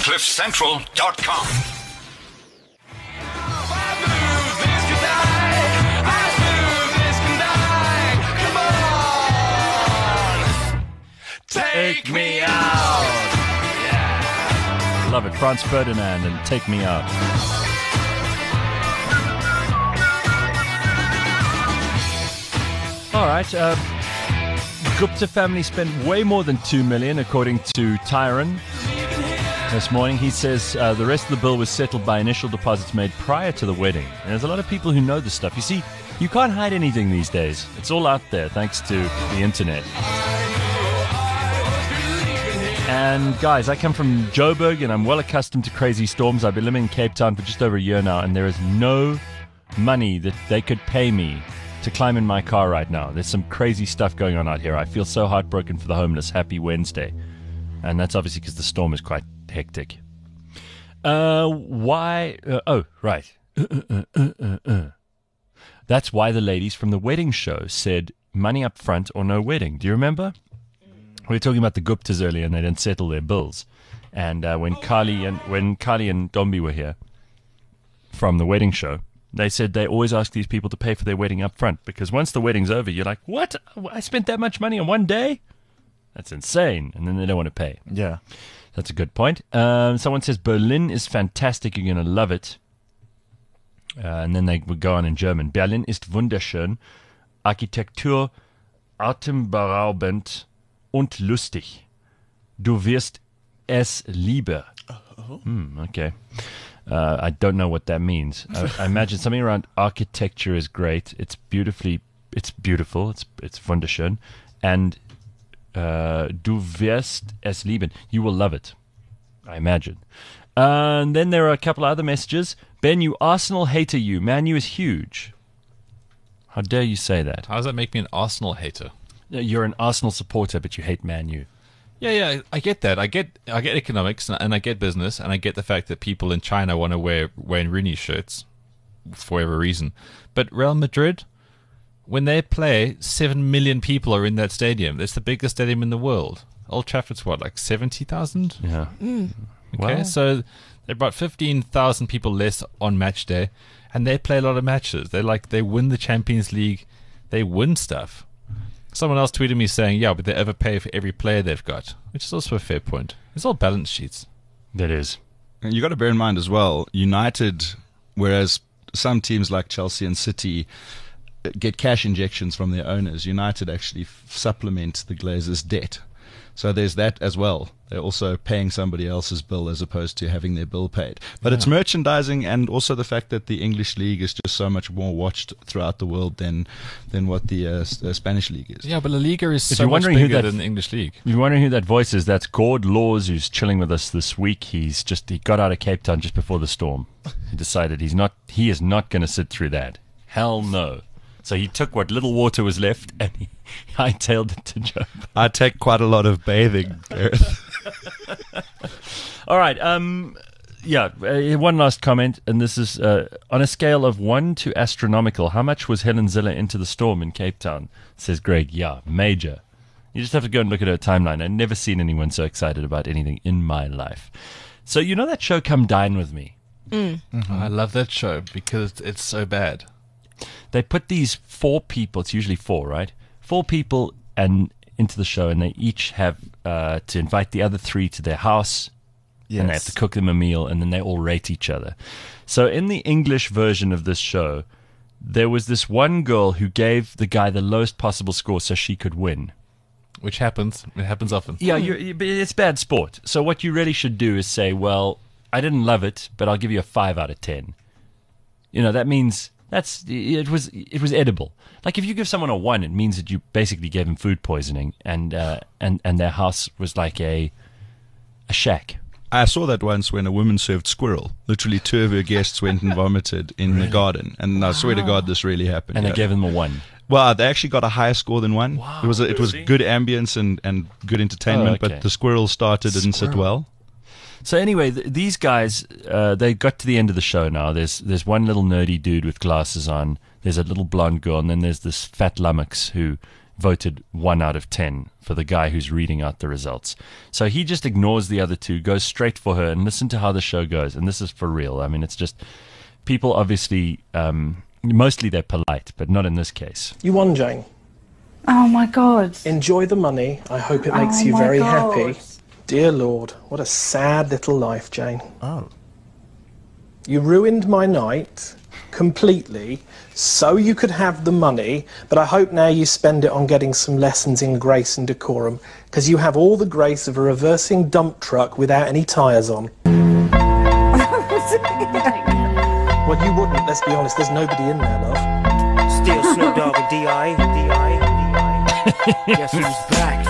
CliffCentral.com. Take me out. Yeah. Love it. Franz Ferdinand and Take Me Out. All right. Gupta family spent way more than $2 million, according to Tyron. This morning, he says the rest of the bill was settled by initial deposits made prior to the wedding. And there's a lot of people who know this stuff. You see, you can't hide anything these days. It's all out there, thanks to the internet. And guys, I come from Joburg, and I'm well accustomed to crazy storms. I've been living in Cape Town for just over a year now, and there is no money that they could pay me to climb in my car right now. There's some crazy stuff going on out here. I feel so heartbroken for the homeless. Happy Wednesday. And that's obviously because the storm is quite hectic. Why? Oh, right. That's why the ladies from the wedding show said money up front or no wedding. Do you remember? We were talking about the Guptas earlier, and they didn't settle their bills. And when Kali and Dombi were here from the wedding show, they said they always ask these people to pay for their wedding up front, because once the wedding's over, you're like, what? I spent that much money on one day? That's insane. And then they don't want to pay. Yeah. That's a good point. Someone says Berlin is fantastic. You're going to love it. And then they would go on in German. Berlin ist wunderschön. Architektur atemberaubend und lustig. Du wirst es lieben. Okay. I don't know what that means. I imagine something around architecture is great. It's beautiful. It's wunderschön. And du wirst es lieben. You will love it, I imagine. And then there are a couple other messages. Ben, you Arsenal hater, you. Man U is huge. How dare you say that? How does that make me an Arsenal hater? You're an Arsenal supporter, but you hate Man U. Yeah, I get that. I get economics, and I get business, and I get the fact that people in China want to wear Wayne Rooney shirts for whatever reason. But Real Madrid, when they play, 7 million people are in that stadium. It's the biggest stadium in the world. Old Trafford's what, like 70,000? Yeah. Okay, Well, so they're about 15,000 people less on match day, and they play a lot of matches. They win the Champions League. They win stuff. Someone else tweeted me saying, yeah, but they overpay for every player they've got, which is also a fair point. It's all balance sheets. that is. And you got to bear in mind as well, United, whereas some teams like Chelsea and City get cash injections from their owners, United actually supplement the Glazers' debt. So there's that as well. They're also paying somebody else's bill as opposed to having their bill paid. But it's merchandising, and also the fact that the English league is just so much more watched throughout the world than what the Spanish league is. Yeah, but La Liga is If so you're much wondering who bigger that- than the English league. You're wondering who that voice is? That's Gord Laws, who's chilling with us this week. He got out of Cape Town just before the storm. He decided he is not going to sit through that. Hell no. So he took what little water was left and he hightailed it to Joburg. I take quite a lot of bathing, Gareth. All right. One last comment, and this is on a scale of 1 to astronomical. How much was Helen Ziller into the storm in Cape Town? Says Greg. Yeah, major. You just have to go and look at her timeline. I've never seen anyone so excited about anything in my life. So you know that show, Come Dine With Me? I love that show because it's so bad. They put these 4 people, it's usually 4, right? 4 people into the show, and they each have to invite the other 3 to their house, and they have to cook them a meal, and then they all rate each other. So in the English version of this show, there was this one girl who gave the guy the lowest possible score so she could win. Which happens. It happens often. Yeah, it's bad sport. So what you really should do is say, well, I didn't love it, but I'll give you a 5 out of 10. You know, that means... it was edible. Like if you give someone a 1, it means that you basically gave them food poisoning, and their house was like a shack. I saw that once when a woman served squirrel. Literally 2 of her guests went and vomited in the garden. And I swear to God, this really happened. And they gave them a 1. Well, they actually got a higher score than 1. Wow, it was good ambience and good entertainment, Oh, okay. but the squirrel starter didn't sit well. So anyway, these guys, they got to the end of the show now. There's one little nerdy dude with glasses on. There's a little blonde girl, and then there's this fat lummox who voted 1 out of 10 for the guy who's reading out the results. So he just ignores the other two, goes straight for her, and listen to how the show goes. And this is for real. I mean, it's just people obviously, mostly they're polite, but not in this case. You won, Jane. Oh my God. Enjoy the money. I hope it makes you very happy. Dear Lord, what a sad little life, Jane. Oh. You ruined my night completely so you could have the money, but I hope now you spend it on getting some lessons in grace and decorum, because you have all the grace of a reversing dump truck without any tyres on. Well, you wouldn't, let's be honest, there's nobody in there, love. Still Snoop Dogg and D.I. Guess who's back?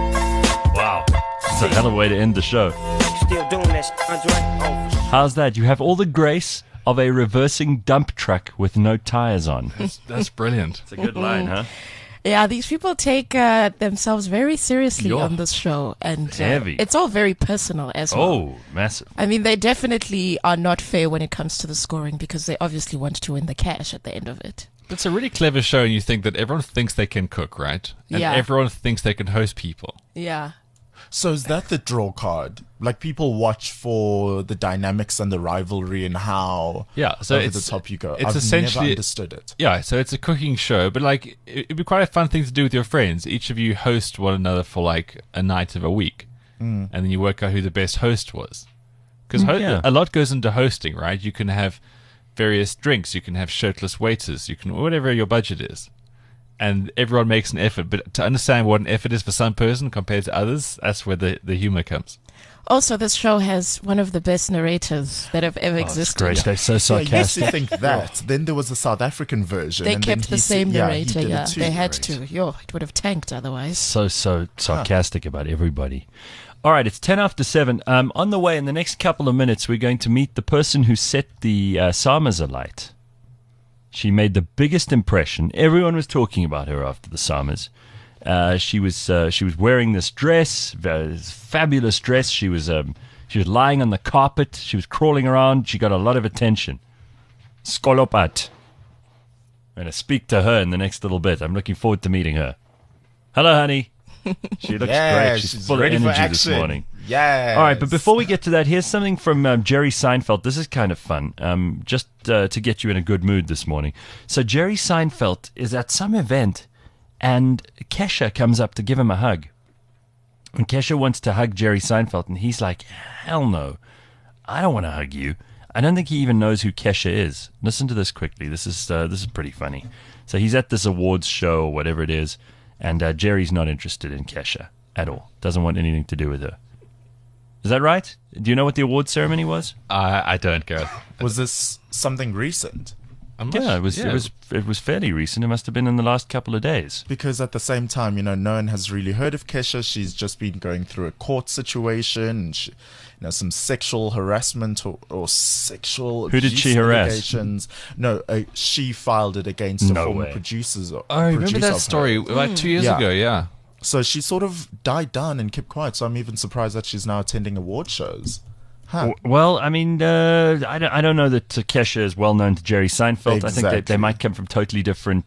Wow. It's a hell of a way to end the show. Still doing that, Andre? Oh, How's that? You have all the grace of a reversing dump truck with no tires on. That's brilliant. It's a good line, huh? Yeah, these people take themselves very seriously on this show, and Heavy. It's all very personal as well. Oh, massive. I mean, they definitely are not fair when it comes to the scoring, because they obviously want to win the cash at the end of it. It's a really clever show, and you think that everyone thinks they can cook, right? And Yeah. everyone thinks they can host people. Yeah. So is that the draw card? Like, people watch for the dynamics and the rivalry and how So over it's the top you go. It's I've essentially never understood it. Yeah, so it's a cooking show, but like it'd be quite a fun thing to do with your friends. Each of you host one another for like a night of a week, and then you work out who the best host was. Because a lot goes into hosting, right? You can have various drinks, you can have shirtless waiters, you can whatever your budget is. And everyone makes an effort, but to understand what an effort is for some person compared to others, that's where the humor comes. Also, this show has one of the best narrators that have ever It's existed. great. They're so Yeah, you used sarcastic. to think that. Then there was a South African version. They and then kept the he same he narrator, did it yeah. too. They had Great. to. Yo, it would have tanked otherwise. So sarcastic about everybody. All right, it's 10 after 7. On the way, in the next couple of minutes, we're going to meet the person who set the Samas alight. She made the biggest impression. Everyone was talking about her after the Samas. She was wearing this dress, fabulous dress. She was lying on the carpet. She was crawling around. She got a lot of attention. Skolopat. I'm going to speak to her in the next little bit. I'm looking forward to meeting her. Hello, honey. She looks great. She's full of ready for energy this action. morning. Yeah. All right, but before we get to that, here's something from Jerry Seinfeld. This is kind of fun, just to get you in a good mood this morning. So Jerry Seinfeld is at some event, and Kesha comes up to give him a hug. And Kesha wants to hug Jerry Seinfeld, and he's like, hell no, I don't want to hug you. I don't think he even knows who Kesha is. Listen to this quickly. This is pretty funny. So he's at this awards show or whatever it is, and Jerry's not interested in Kesha at all. Doesn't want anything to do with her. Is that right? Do you know what the award ceremony was? I don't, Gareth. Was this something recent? It was fairly recent. It must have been in the last couple of days. Because at the same time, no one has really heard of Kesha. She's just been going through a court situation, and some sexual harassment or sexual Who did abuse she harass? allegations. No, she filed it against No a former way. producers. I remember producer that of story her. like 2 years Yeah. ago, yeah. So she sort of died down and kept quiet. So I'm even surprised that she's now attending award shows. Huh. Well, I mean, I don't know that Kesha is well known to Jerry Seinfeld. I think they Exactly. might come from totally different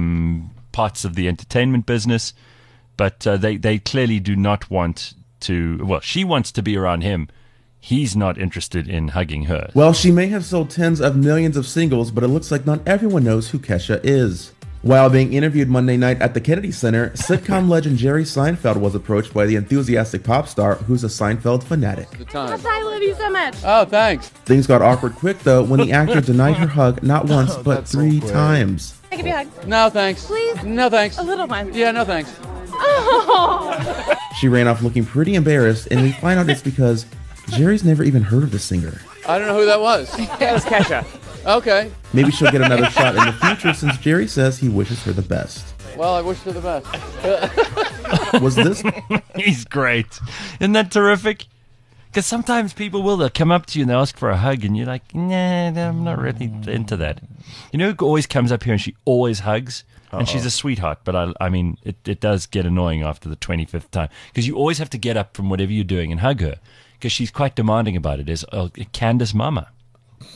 parts of the entertainment business, but they clearly do not want to. Well, she wants to be around him. He's not interested in hugging her. Well, she may have sold tens of millions of singles, but it looks like not everyone knows who Kesha is. While being interviewed Monday night at the Kennedy Center, sitcom legend Jerry Seinfeld was approached by the enthusiastic pop star who's a Seinfeld fanatic. I love you so much. Oh, thanks. Things got awkward quick, though, when the actor denied her hug not once, but that's 3 awkward. times. I give you a hug. No, thanks. Please? No, thanks. A little one. Yeah, no, thanks. Oh. She ran off looking pretty embarrassed, and we find out it's because Jerry's never even heard of the singer. I don't know who that was. That's Kesha. Okay. Maybe she'll get another shot in the future since Jerry says he wishes her the best. Well, I wish her the best. Was this He's great. Isn't that terrific? Because sometimes people they'll come up to you and they'll ask for a hug, and you're like, nah, I'm not really into that. You know who always comes up here and she always hugs? And she's a sweetheart, but I mean, it does get annoying after the 25th time. Because you always have to get up from whatever you're doing and hug her. Because she's quite demanding about it. Is Candace Mama.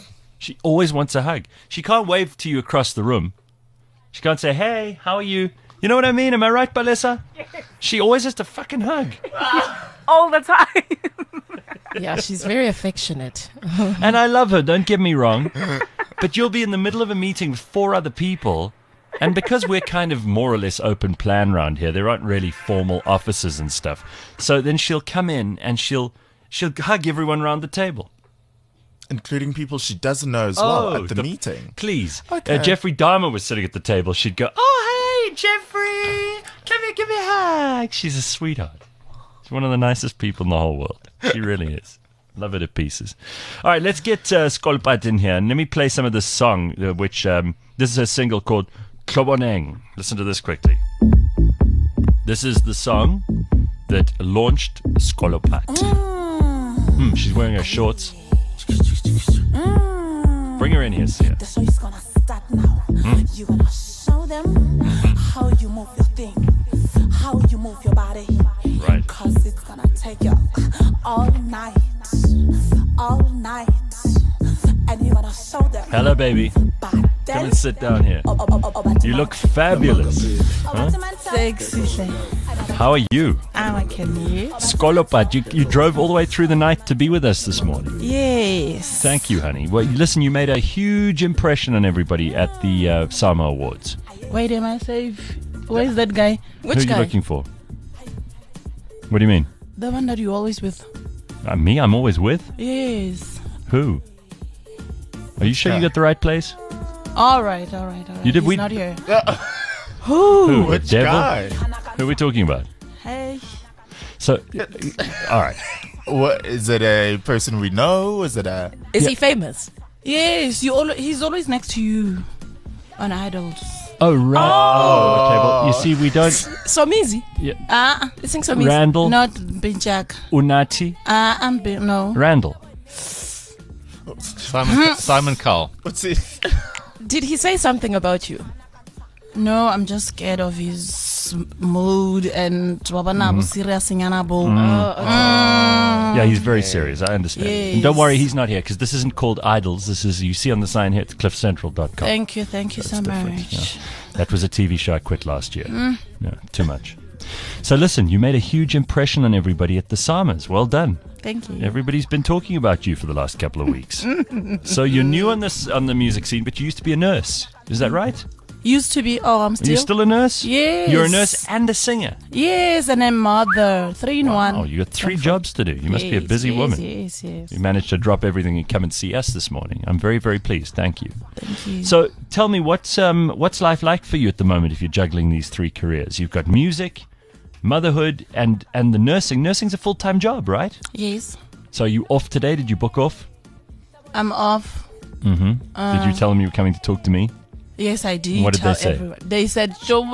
She always wants a hug. She can't wave to you across the room. She can't say, hey, how are you? You know what I mean? Am I right, Balesa? She always has to fucking hug. All the time. Yeah, she's very affectionate. And I love her, don't get me wrong. But you'll be in the middle of a meeting with 4 other people. And because we're kind of more or less open plan round here, there aren't really formal offices and stuff. So then she'll come in and she'll hug everyone round the table. Including people she doesn't know as well at the meeting. Please. Okay. Jeffrey Dahmer was sitting at the table. She'd go, "Oh, hey, Jeffrey. Come here, give me a hug." She's a sweetheart. She's one of the nicest people in the whole world. She really is. Love her to pieces. All right, let's get Skolpat in here. And let me play some of this song, which this is a single called Kloboneng. Listen to this quickly. This is the song that launched Skolopat. She's wearing her shorts. Bring her in here, Sia. The show is gonna start now. You're gonna show them how you move your thing, how you move your body. Right. Cause it's gonna take you all night. And you're gonna show them. Hello, baby. Come and sit down here. You look fabulous. Huh? Sexy. How are you? I can you. Skolopat, you drove all the way through the night to be with us this morning. Yes. Thank you, honey. Well, listen, you made a huge impression on everybody at the Sama Awards. Wait, am I safe? Where's that guy? Which Who are guy? you looking for? What do you mean? The one that you always with. Me? I'm always with? Yes. Who? Are you sure you got the right place? All right. You did. He's not here. Who? Which The devil? guy? Who are we talking about? Hey. So, all right. What is it? A person we know? Is it a? Is he famous? Yes. He's always next to you on Idols. Oh, right. Okay, well, you see, we don't... Somizi? Yeah. It's in Somizi. Randall? Not Binjak. Unati? No. Randall? Simon Cowell. What's it? Did he say something about you? No, I'm just scared of his mood and serious. Yeah, he's very serious. I understand. Yes. And don't worry, he's not here because this isn't called Idols. This is, you see on the sign here, it's cliffcentral.com. Thank you so much. Yeah. That was a TV show I quit last year. Yeah, too much. So listen, you made a huge impression on everybody at the Samas. Well done. Thank you. Everybody's been talking about you for the last couple of weeks. So you're new on the music scene, but you used to be a nurse. Is that right? Used to be. Oh, I'm still. Are you still a nurse? Yes. You're a nurse and a singer. Yes, and a mother. 3 in 1. Oh, you got 3 jobs to do. You must be a busy woman. Yes. You managed to drop everything and come and see us this morning. I'm very, very pleased. Thank you. Thank you. So tell me, what's life like for you at the moment if you're juggling these 3 careers? You've got music, motherhood, and the nursing. Nursing's a full-time job, right? Yes. So are you off today? Did you book off? I'm off. Mm-hmm. Did you tell them you were coming to talk to me? Yes, I did. What did they say? Everyone. They said, Joey.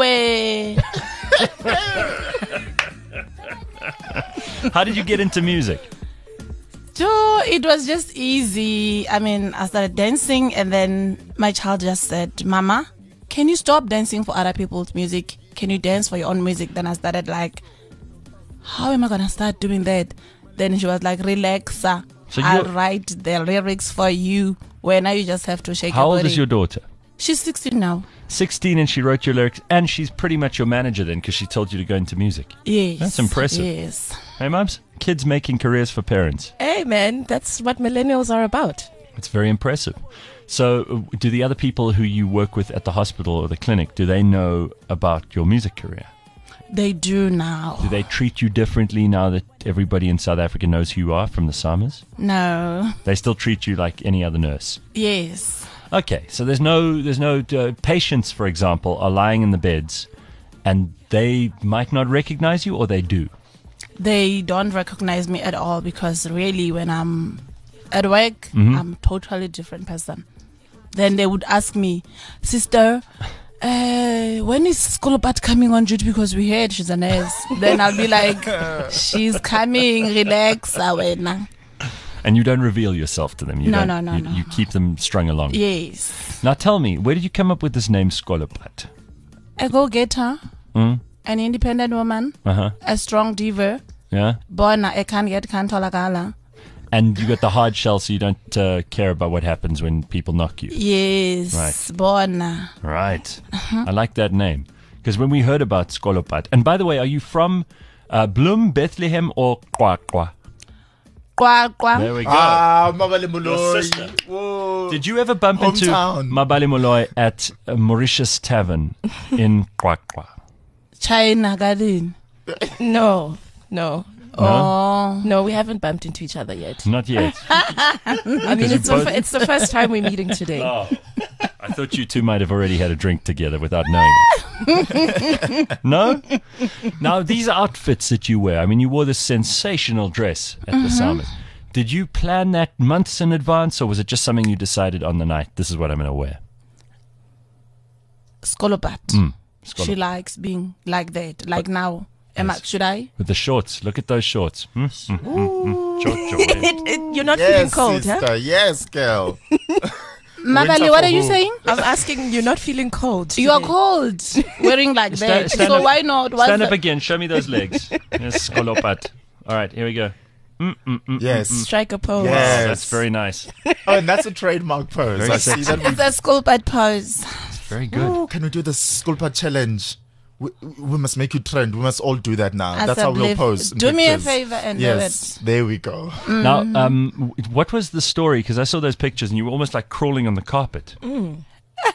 How did you get into music? So it was just easy. I mean, I started dancing and then my child just said, Mama, can you stop dancing for other people's music? Can you dance for your own music? Then I started like, how am I going to start doing that? Then she was like, relax, sir. So I'll write the lyrics for you. Where now you just have to shake your body. How old is your daughter? She's 16 now. 16 and she wrote your lyrics and she's pretty much your manager then because she told you to go into music. Yes. That's impressive. Yes. Hey, mums? Kids making careers for parents. Hey, man, that's what millennials are about. It's very impressive. So do the other people who you work with at the hospital or the clinic, do they know about your music career? They do now. Do they treat you differently now that everybody in South Africa knows who you are from the Samas? No. They still treat you like any other nurse? Yes. Okay, so there's no patients, for example, are lying in the beds and they might not recognize you or they do? They don't recognize me at all because really when I'm at work, I'm a totally different person. Then they would ask me, sister, when is Skolopat coming on duty because we heard she's a nurse? Then I'll be like, she's coming, relax, awena. And you don't reveal yourself to them? No. You keep them strung along? Yes. Now tell me, where did you come up with this name Skolopat? A go-getter, an independent woman, a strong diva, born I can't get kantolagala. And you got the hard shell so you don't care about what happens when people knock you? Yes, right. born. Right. I like that name. Because when we heard about Skolopat, and by the way, are you from Bloem, Bethlehem, or Qwaqwa? Qwaqwa. There we go. Mabale Moloi. sister. Whoa. Did you ever bump into Hometown. Mabale Moloi at Mauritius Tavern in Qwaqwa? China Garden. No. No? No, we haven't bumped into each other yet. Not yet. I mean, you it's both- it's the first time we're meeting today. Oh, I thought you two might have already had a drink together without knowing it. No? Now, these outfits that you wear, I mean, you wore this sensational dress at the summit. Did you plan that months in advance, or was it just something you decided on the night, this is what I'm going to wear? Skolopat. Skolo- She likes being like that. Like now. Emma, Yes. should I? With the shorts. Look at those shorts. Short. You're not feeling Yes, cold, sister. huh? Yes, girl. Magali, what are you for who? saying? I'm asking, you're not feeling cold. You are today. cold. Wearing like that. Stand So up. why not? What's Stand up the- again. Show me those legs. Yes, Skolopat. All right, here we go. Yes. Strike a pose. Yes. Oh, that's very nice. Oh, and that's a trademark pose. Very I see sexy. that. It's a Skolopat pose. Very good. Ooh, can we do the Skulpa challenge? We must make you trend. We must all do that now. As That's a how we'll blip. pose. in Do me a pictures. favor and do Yes, there we go. Now, what was the story? Because I saw those pictures and you were almost like crawling on the carpet. And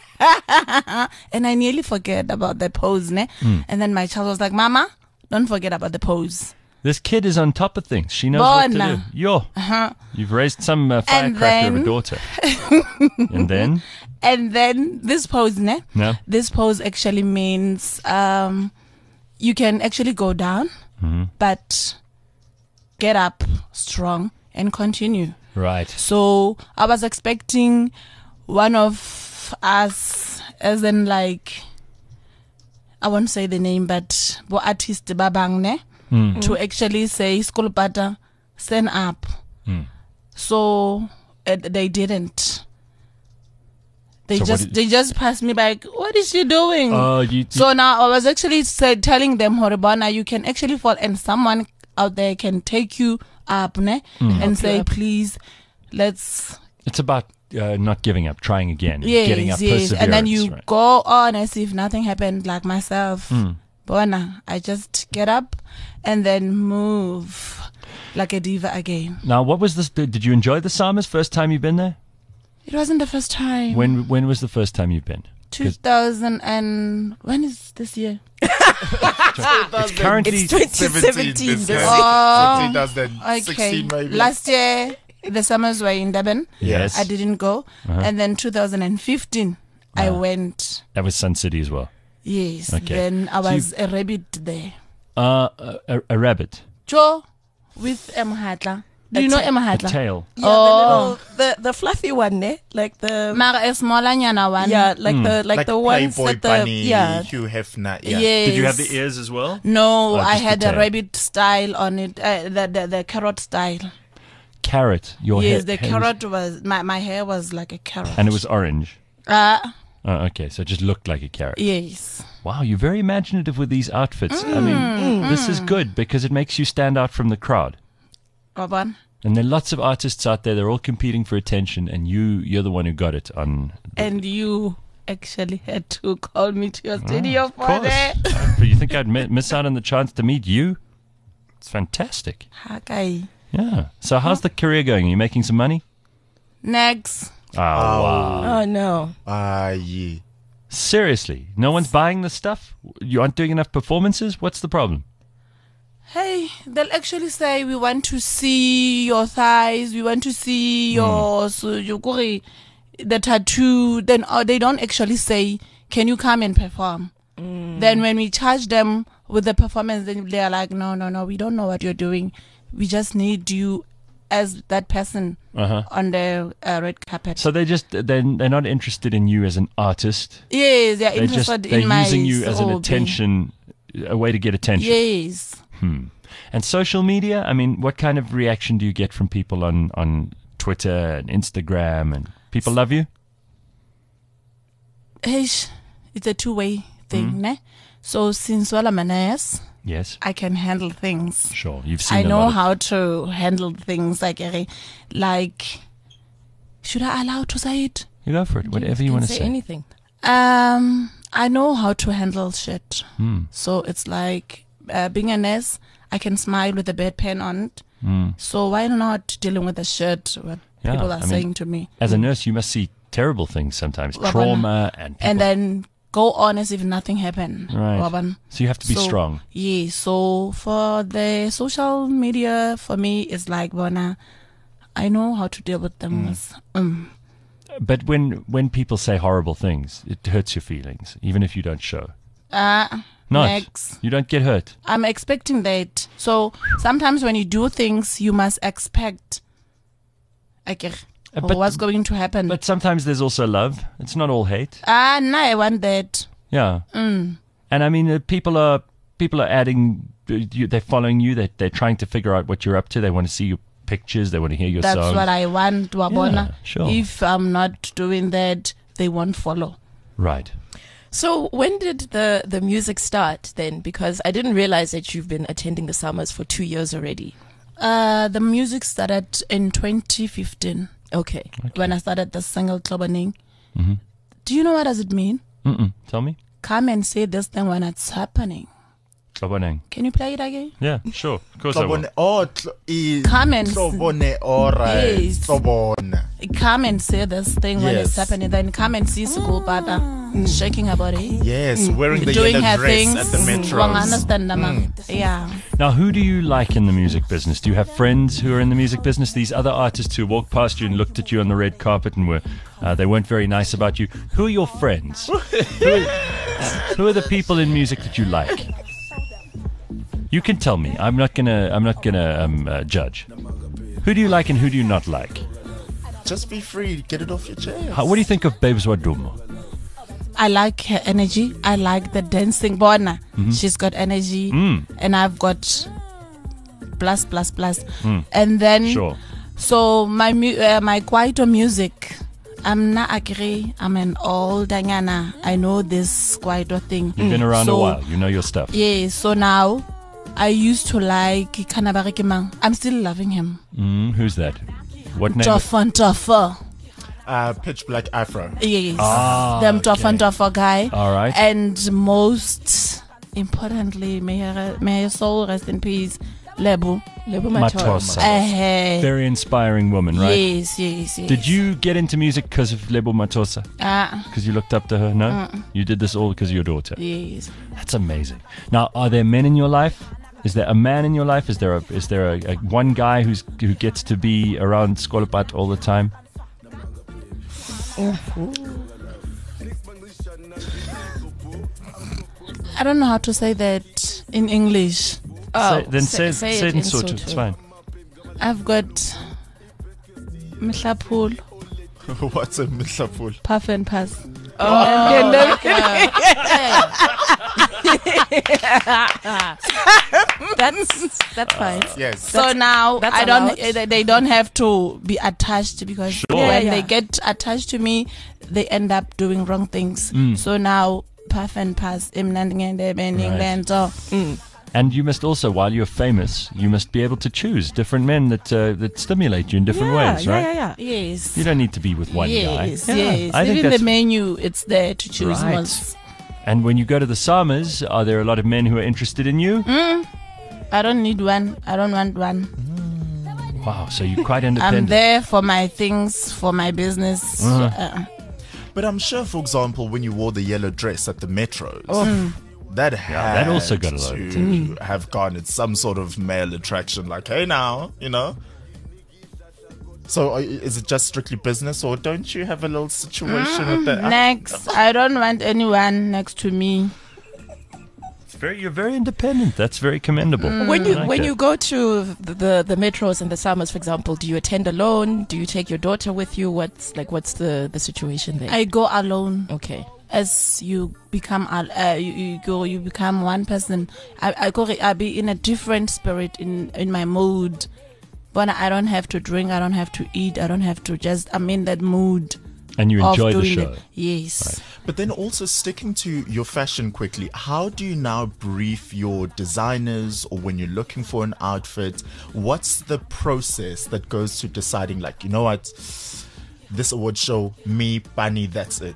I nearly forget about the pose, ne? And then my child was like, Mama, don't forget about the pose. This kid is on top of things. She knows what to do. Bona. Yo, you've raised some firecracker of a then- daughter. And then? And then this pose, ne? No? This pose actually means you can actually go down, but get up strong and continue. Right. So I was expecting one of us, as in like, I won't say the name, but bo artist babang ne, to actually say Skolopata, stand up. So they didn't. They So what they just passed me by. What is she doing? Oh, So now I was actually telling them, Horibana, you can actually fall, and someone out there can take you up, ne, and say, please, let's. It's about not giving up, trying again, Yes, getting up, yes, and then you right. go on as if nothing happened, like myself. Bona, I just get up and then move like a diva again. Now, what was this? Did you enjoy the Samas first time you've been there? It wasn't the first time. When was the first time you've been? 2000 and when is this year? It's currently It's 2017. this year. Oh, 2016 okay. maybe. Last year, the summers were in Durban. Yes. I didn't go. And then 2015, I went. That was Sun City as well. Yes. Okay. Then I So was a rabbit there. A rabbit, Joe with Emhatla. Do you know a Emhatla? tail. Yeah, Oh. the fluffy one, ne? Like the Mara a smaller nyana one. yeah, like like the ones Playboy that the Bunny, yeah. Hugh Hefner. Yeah. Yes. Did you have the ears as well? No, Oh, I just the had a tail. rabbit style on it. The carrot style. Carrot. Your Yes, hair, the hair was- carrot was my hair was like a carrot. and it was orange. Oh, Okay, so it just looked like a carrot. yes. Wow, you're very imaginative with these outfits. I mean, this is good because it makes you stand out from the crowd. Robin. And there are lots of artists out there. They're all competing for attention, and you're the one who got it on. And you actually had to call me to your studio Of for course. that. But you think I'd miss out on the chance to meet you? It's fantastic. Okay. Yeah. So how's the career going? Are you making some money? Next. Oh, wow. Oh no. Yeah. Seriously, no one's buying the stuff? You aren't doing enough performances? What's the problem? Hey, they'll actually say we want to see your thighs, we want to see your the tattoo. Then they don't actually say, can you come and perform? Then when we charge them with the performance, then they're like, no, we don't know what you're doing. We just need you as that person on the red carpet. So they're not interested in you as an artist. Yes, they're They're interested they're in my using you as an hobby. attention, a way to get attention. Yes. And social media, I mean, what kind of reaction do you get from people on Twitter and Instagram? And people love you? It's a two-way thing, ne? So since while I'm a nurse, Yes. I can handle things. Sure. You've seen I a know lot of- how to handle things like should I allow to say it? You go for it. Whatever you want to say say. anything. I know how to handle shit. So it's like being a nurse, I can smile with a bedpan on it. So why not dealing with the shit what Yeah, people are I mean, saying to me? As a nurse, you must see terrible things sometimes, Wabona. trauma and people. And then go on as if nothing happened. Right. Wabona. So you have to be strong. Yeah. So for the social media, for me, it's like, Bona, I know how to deal with them. But when people say horrible things, it hurts your feelings, even if you don't show. Not. Next. You don't get hurt. I'm expecting that. So sometimes when you do things, you must expect what's going to happen. But sometimes there's also love. It's not all hate. No, I want that. Yeah. And I mean, people are adding. They're following you. They're trying to figure out what you're up to. They want to see your pictures. They want to hear your That's songs. what I want, Wabona. Yeah, sure. If I'm not doing that, they won't follow. Right. So when did the music start then? Because I didn't realize that you've been attending the summers for 2 years already. The music started in 2015 Okay. when I started the single Klobaning. Do you know what does it mean? Tell me. Come and say this thing when it's happening. Kloboneng. Can you play it again? Yeah, sure. Of course I will. Come and Alright. Yes. Come and say this thing when it's Yes. happening. Then come and see Sukul Bata shaking her body. Yes, wearing the Doing yellow her dress things. at the metros. Wrong understand, Nama. Yeah. Now, who do you like in the music business? Do you have friends who are in the music business? These other artists who walked past you and looked at you on the red carpet and they weren't very nice about you. Who are your friends? who are the people in music that you like? You can tell me. I'm not gonna judge. Who do you like and who do you not like? Just be free. Get it off your chest. What do you think of Babes Wadumo? I like her energy. I like the dancing. Bona. She's got energy. And I've got plus. And then, Sure. so my Kwaito music, I'm not agree. I'm an old Danyana. I know this Kwaito thing. You've been around a So, while. You know your stuff. Yeah, so now I used to like Kanabari Kimang. I'm still loving him. Who's that? What name? Toffer. Pitch Black Afro. Yes. Them Toffer guy. All right. And most importantly, may her soul rest in peace, Lebu Matosa. Hey. Very inspiring woman, right? Yes. Did you get into music because of Lebo Matosa? Because you looked up to her? No? You did this all because of your daughter? Yes. That's amazing. Now, are there men in your life? Is there a man in your life? Is there a one guy who gets to be around Skolopat all the time? I don't know how to say that in English. Say it in Sotho. It's fine. I've got Mhlapul, What's a Mihlapul? Puff and Pass. That's fine. Yes. So now that's I don't. allowed. They don't have to be attached because when they get attached to me, they end up doing wrong things. So now Puff and Pass, England. And you must also, while you're famous, you must be able to choose different men that stimulate you in different ways, right? Yeah. Yes. You don't need to be with one guy. Yes. I think Even that's the menu, it's there to choose right. most. And when you go to the Summers, are there a lot of men who are interested in you? I don't need one. I don't want one. Wow, so you're quite I'm independent. there for my things, for my business. But I'm sure, for example, when you wore the yellow dress at the metros, that had that also got a lot of to have garnered some sort of male attraction. Like, hey, now, you know. So is it just strictly business, or don't you have a little situation with that? Next, I don't want anyone next to me. You're very independent. That's very commendable. When I like you that. go to the metros and the summers, for example, do you attend alone? Do you take your daughter with you? What's the situation there? I go alone. Okay. As you become, you become one person. I be in a different spirit, in my mood. But I don't have to drink. I don't have to eat. I don't have to I'm in that mood. And you enjoy the doing show. Yes. Right. But then also sticking to your fashion quickly, how do you now brief your designers, or when you're looking for an outfit, what's the process that goes to deciding, like, you know what, this award show, me, Pani, that's it?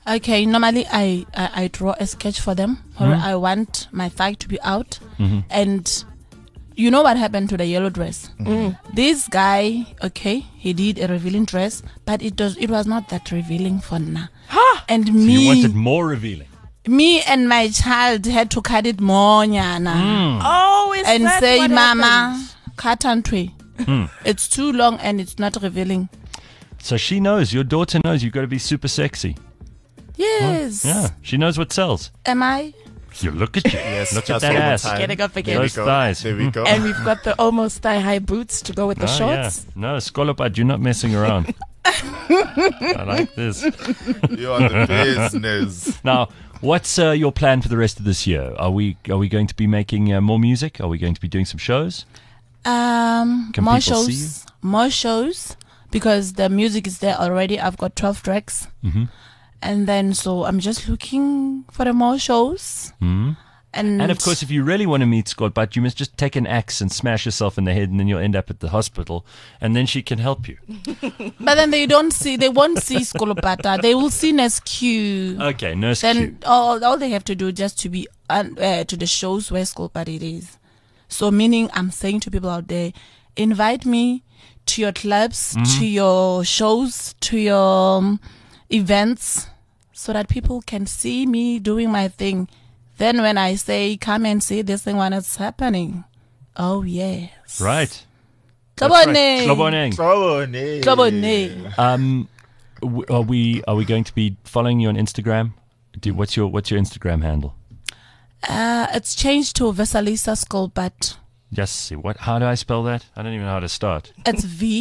Okay, normally I draw a sketch for them, or I want my thigh to be out, and you know what happened to the yellow dress? This guy, okay, he did a revealing dress, but it was not that revealing for now. And me, You wanted more revealing. me and my child had to cut it more, nyana, Oh, is and that say, what "Mama, happened? cut and tray. It's too long and it's not revealing." So she knows, your daughter knows you've got to be super sexy. Yes. Yeah, she knows what sells. Am I? You look at you. Yes, look at just that one more ass. time. Getting up There again. we Those go. thighs. There we go. And we've got the almost thigh-high boots to go with the Oh, shorts. yeah. No, Skolopat, you're not messing around. I like this. You're on the business. Now, what's your plan for the rest of this year? Are we going to be making more music? Are we going to be doing some shows? Can More people see shows. More shows because the music is there already. I've got 12 tracks. And then, so I'm just looking for the more shows. And of course, if you really want to meet Skolopat, you must just take an axe and smash yourself in the head, and then you'll end up at the hospital, and then she can help you. but then they won't see Skolopata. They will see Nesq. Okay, Nurse Then Q. all they have to do just to be to the shows where Skolopata is. So meaning I'm saying to people out there, invite me to your clubs, to your shows, to your events, so that people can see me doing my thing. Then when I say, come and see this thing when it's happening. Oh, yes. Right. Klobone. Kloboneng. Klobone. Are we going to be following you on Instagram? What's your Instagram handle? It's changed to Vesalisa Skolpat. Yes. How do I spell that? I don't even know how to start. It's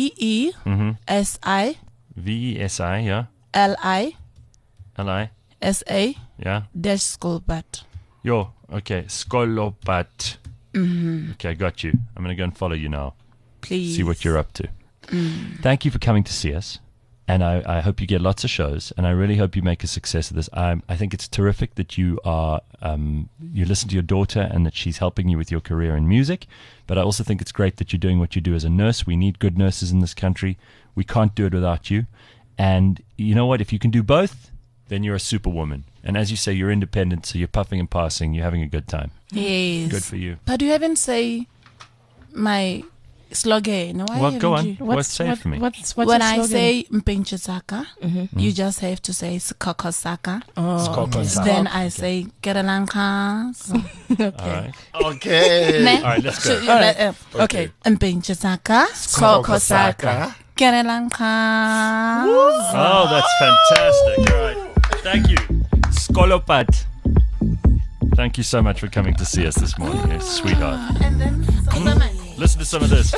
VESI VESI, yeah. LI LI, SA yeah. dash Skolpat. Yo, okay. Skolopat. Okay, I got you. I'm going to go and follow you now. Please. See what you're up to. Thank you for coming to see us. And I hope you get lots of shows. And I really hope you make a success of this. I think it's terrific that you are you listen to your daughter and that she's helping you with your career in music. But I also think it's great that you're doing what you do as a nurse. We need good nurses in this country. We can't do it without you. And you know what? If you can do both, then you're a superwoman. And as you say, you're independent, so you're puffing and passing. You're having a good time. Yes. Good for you. But you haven't say my slogan. Why Well, go haven't on. you? Say it for me. What's when your I slogan? say Mpenche Saka, you just have to say Skoko Saka. Skoko Then I say Kerelanka. All right. Okay. All right, let's go. Okay. Mpenche Saka. Skoko Saka. Kerelanka. Oh, that's fantastic. All right. Thank you. Skolopat. Thank you so much for coming to see us this morning. You're a sweetheart. And then Listen to some of this. the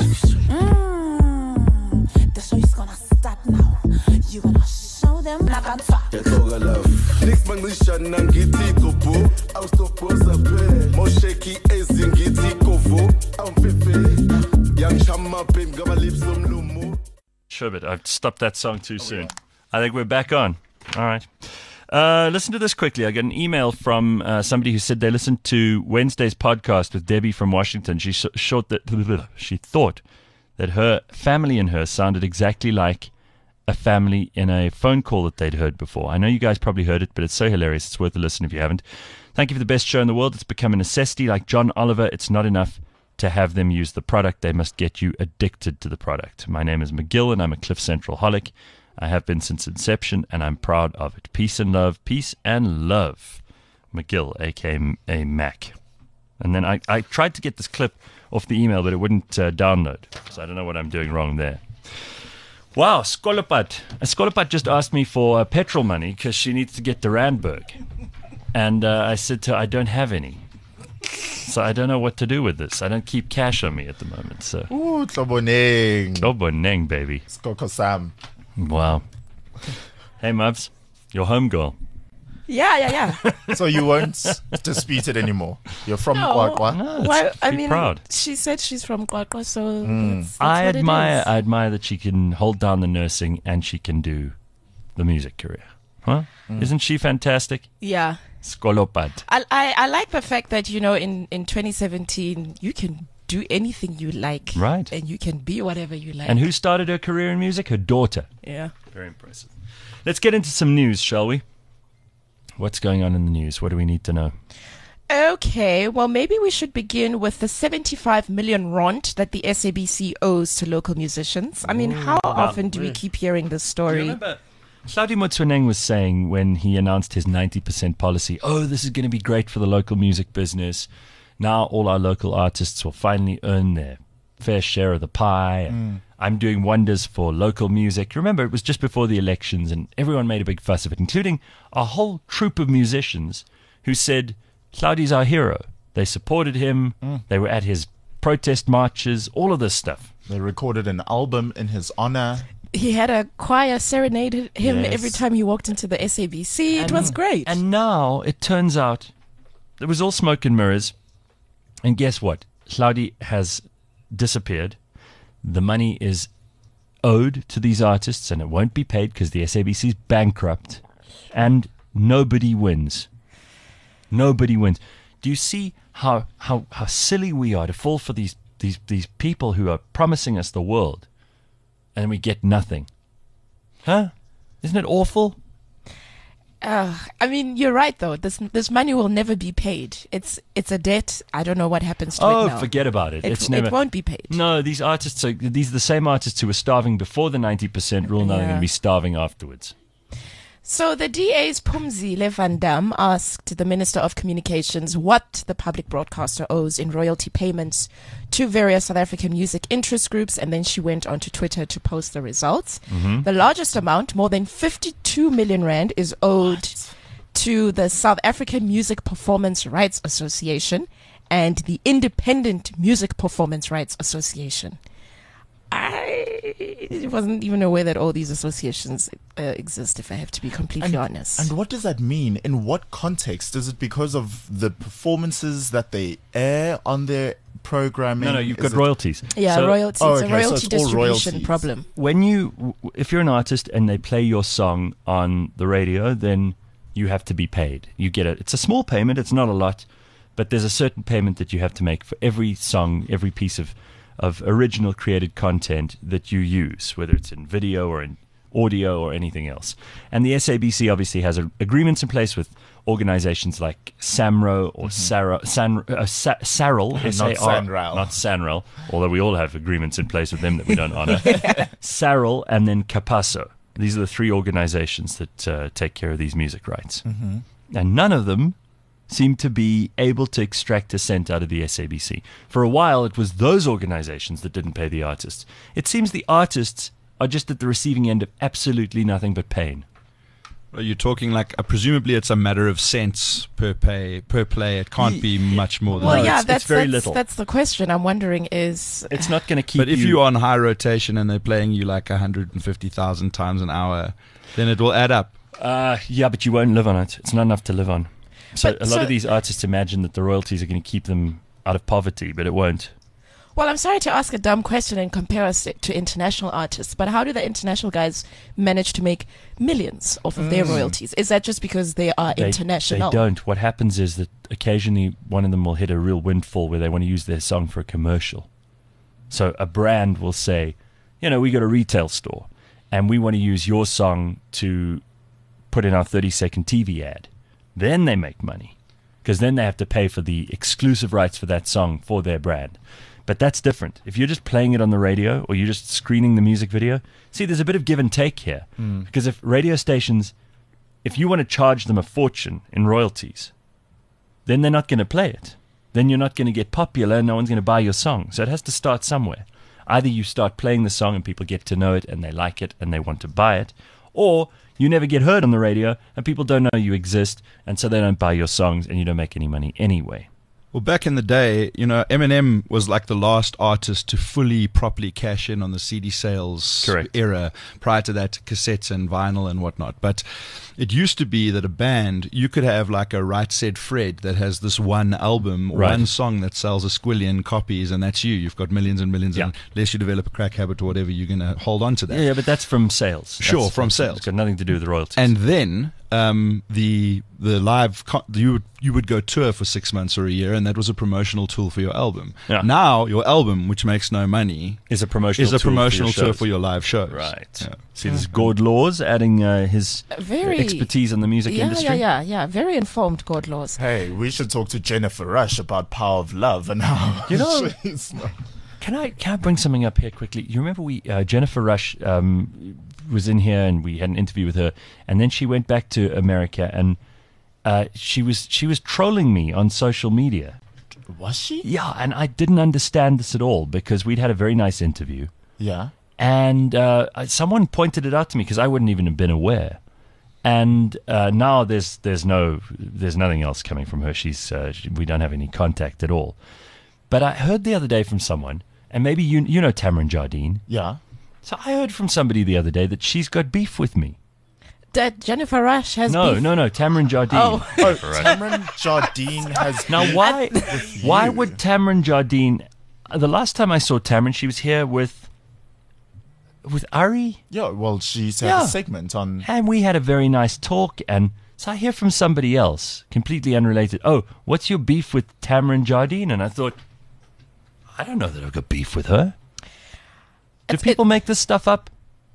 show is gonna start now. You gonna show them black and fat. Niks manglisha nangiti kopo Austroposa pe Mosheki ezingiti kovo Ampepe Yang chama pim gama lipsum lumu Sherbet, I've stopped that song too soon. I think we're back on. All right. Listen to this quickly. I got an email from somebody who said they listened to Wednesday's podcast with Debbie from Washington. She thought that her family and her sounded exactly like a family in a phone call that they'd heard before. I know you guys probably heard it, but it's so hilarious. It's worth a listen if you haven't. Thank you for the best show in the world. It's become a necessity. Like John Oliver, it's not enough to have them use the product. They must get you addicted to the product. My name is McGill, and I'm a Cliff Central holic. I have been since inception, and I'm proud of it. Peace and love. Peace and love. McGill, a.k.a. Mac. And then I tried to get this clip off the email, but it wouldn't download. So I don't know what I'm doing wrong there. Wow, Skolopat. Skolopat just asked me for petrol money because she needs to get to Randburg. And I said to her, I don't have any. So I don't know what to do with this. I don't keep cash on me at the moment. So. Ooh, Kloboneng. Kloboneng, baby. Skoko Sam. Wow. Hey, Mubs. Your home girl. Yeah. So you won't dispute it anymore. You're from No. Kwakwa. No, Well, I be mean, proud. she said she's from Kwakwa, so that's I what it admire is. that she can hold down the nursing and she can do the music career. Huh? Isn't she fantastic? Yeah. Skolopat. I like the fact that, you know, in 2017, you can do anything you like. Right. And you can be whatever you like. And who started her career in music? Her daughter. Yeah. Very impressive. Let's get into some news, shall we? What's going on in the news? What do we need to know? Okay, well, maybe we should begin with the 75 million rand that the SABC owes to local musicians. I mean, how often do we keep hearing this story? Remember, Hlaudi Motsoeneng was saying when he announced his 90% policy, this is going to be great for the local music business. Now all our local artists will finally earn their fair share of the pie. And I'm doing wonders for local music. Remember, it was just before the elections and everyone made a big fuss of it, including a whole troupe of musicians who said, Hlaudi's our hero. They supported him. They were at his protest marches, all of this stuff. They recorded an album in his honor. He had a choir serenade him every time he walked into the SABC. It was great. And now it turns out it was all smoke and mirrors. And guess what? Hlaudi has disappeared. The money is owed to these artists and it won't be paid because the SABC is bankrupt. And nobody wins. Nobody wins. Do you see how silly we are to fall for these people who are promising us the world and we get nothing? Huh? Isn't it awful? I mean, you're right though. This money will never be paid. It's a debt. I don't know what happens to it now. Forget about it. It won't be paid. No, these are the same artists who were starving before the 90% rule. Now they're going to be starving afterwards. So the DA's Phumzile van Dam asked the Minister of Communications what the public broadcaster owes in royalty payments to various South African music interest groups, and then she went onto Twitter to post the results. The largest amount, more than 52 million rand, is owed to the South African Music Performance Rights Association and the Independent Music Performance Rights Association. I wasn't even aware that all these associations exist, if I have to be completely honest. And what does that mean? In what context? Is it because of the performances that they air on their programming? No, you've got royalties. Yeah, so, royalties. It's a royalty distribution problem. If you're an artist and they play your song on the radio, then you have to be paid. You get it. It's a small payment. It's not a lot, but there's a certain payment that you have to make for every song, every piece of original created content that you use, whether it's in video or in audio or anything else. And the SABC obviously has agreements in place with organizations like SAMRO or SARL, not SANRAL, although we all have agreements in place with them that we don't honor. SARL and then CAPASO. These are the three organizations that take care of these music rights. And none of them seem to be able to extract a cent out of the SABC. For a while, it was those organizations that didn't pay the artists. It seems the artists are just at the receiving end of absolutely nothing but pain. Well, you're talking like, presumably it's a matter of cents per play. It can't be much more than that. Well, yeah, it's very little. That's the question. I'm wondering is... It's not going to keep But if you're on high rotation and they're playing you like 150,000 times an hour, then it will add up. Yeah, but you won't live on it. It's not enough to live on. So a lot of these artists imagine that the royalties are going to keep them out of poverty, but it won't. Well, I'm sorry to ask a dumb question and compare us to international artists, but how do the international guys manage to make millions off of their royalties? Is that just because they are international? They don't. What happens is that occasionally one of them will hit a real windfall where they want to use their song for a commercial. So a brand will say, we got a retail store and we want to use your song to put in our 30-second TV ad. Then they make money because then they have to pay for the exclusive rights for that song for their brand. But that's different. If you're just playing it on the radio or you're just screening the music video, see, there's a bit of give and take here. Because if radio stations, if you want to charge them a fortune in royalties, then they're not going to play it. Then you're not going to get popular and no one's going to buy your song. So it has to start somewhere. Either you start playing the song and people get to know it and they like it and they want to buy it, or you never get heard on the radio and people don't know you exist and so they don't buy your songs and you don't make any money anyway. Well, back in the day, Eminem was like the last artist to fully, properly cash in on the CD sales era. Prior to that, cassettes and vinyl and whatnot. But it used to be that a band, you could have like a Right Said Fred that has this one album, one song that sells a squillion copies, and that's you. You've got millions and millions, and unless you develop a crack habit or whatever, you're going to hold on to that. Yeah, but that's from sales. Sure, from sales. It's got nothing to do with the royalties. And then the live you would go tour for 6 months or a year, and that was a promotional tool for your album. Yeah. Now your album, which makes no money, Is a promotional tour for your live shows. Right. Yeah. See, this is Gord Laws adding his Very expertise in the music industry. Yeah. Very informed, God Laws. Hey, we should talk to Jennifer Rush about Power of Love and how You know- she's not- Can I bring something up here quickly? You remember Jennifer Rush was in here and we had an interview with her, and then she went back to America and she was trolling me on social media. Was she? Yeah, and I didn't understand this at all because we'd had a very nice interview, Yeah. and someone pointed it out to me because I wouldn't even have been aware. And now there's nothing else coming from her. We don't have any contact at all. But I heard the other day from someone, and maybe you know Tamron Jardine. Yeah. So I heard from somebody the other day that she's got beef with me. That Jennifer Rush has No, beef. Tamron Jardine. Oh. Tamron Jardine has Now beef why with why you. would Tamron Jardine? The last time I saw Tamron, she was here with Ari, Yeah, well, she's had Yeah. a segment on. and we had a very nice talk. And so I hear from somebody else, completely unrelated. Oh, what's your beef with Tamron Jardine? And I thought, I don't know that I've got beef with her. Do people make this stuff up?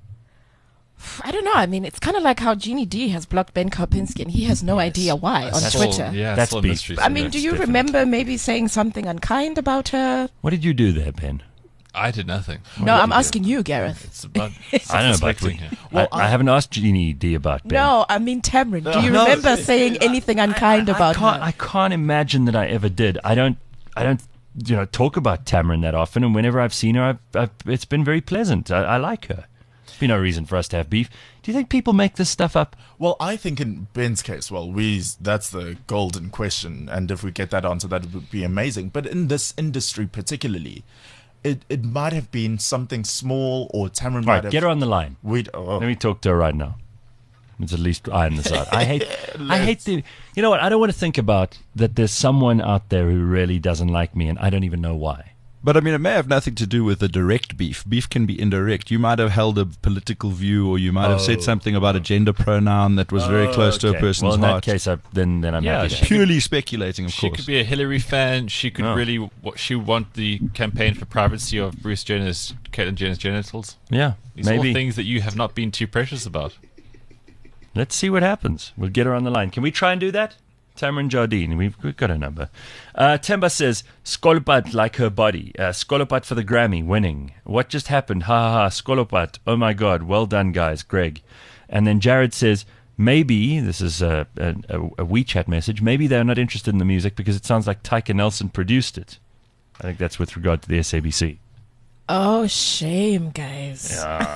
I don't know. I mean, it's kind of like how Jeannie D has blocked Ben Karpinski, and he has no idea why on That's Twitter. all- yeah, That's it's all beef. mystery. I mean, do you remember maybe saying something unkind about her? What did you do there, Ben? I did nothing. No, I'm asking you, Gareth. It's about I don't know about self-respecting you. her. I haven't asked Jeannie D about Ben. No, I mean Tamron. Do you No. remember saying anything unkind about her? I can't imagine that I ever did. I don't talk about Tamron that often, and whenever I've seen her, it's been very pleasant. I like her. There's been no reason for us to have beef. Do you think people make this stuff up? Well, I think in Ben's case, that's the golden question, and if we get that answer, that would be amazing. But in this industry particularly, it might have been something small, or Tamron All might right, have... get her on the line. Oh. Let me talk to her right now. It's at least iron this out. I hate the. You know what? I don't want to think about that. There's someone out there who really doesn't like me, and I don't even know why. But I mean, it may have nothing to do with the direct beef. Beef can be indirect. You might have held a political view, or you might have said something about a gender pronoun that was very close to a Okay. person's well, in heart. that case, then I'm Yeah, happy. Purely speculating, of She course. could be a Hillary fan. She could really. She would want the campaign for privacy of Caitlyn Jenner's genitals. Yeah, These are all maybe. things that you have not been too precious about. Let's see what happens. We'll get her on the line. Can we try and do that? Tamron Jardine, we've got her number. Temba says, Skolopat like her body. Skolopat for the Grammy, winning. What just happened? Ha ha ha, Skolopat. Oh my God, well done guys, Greg. And then Jared says, maybe, this is a WeChat message, maybe they're not interested in the music because it sounds like Tyke Nelson produced it. I think that's with regard to the SABC. Oh, shame, guys. Yeah.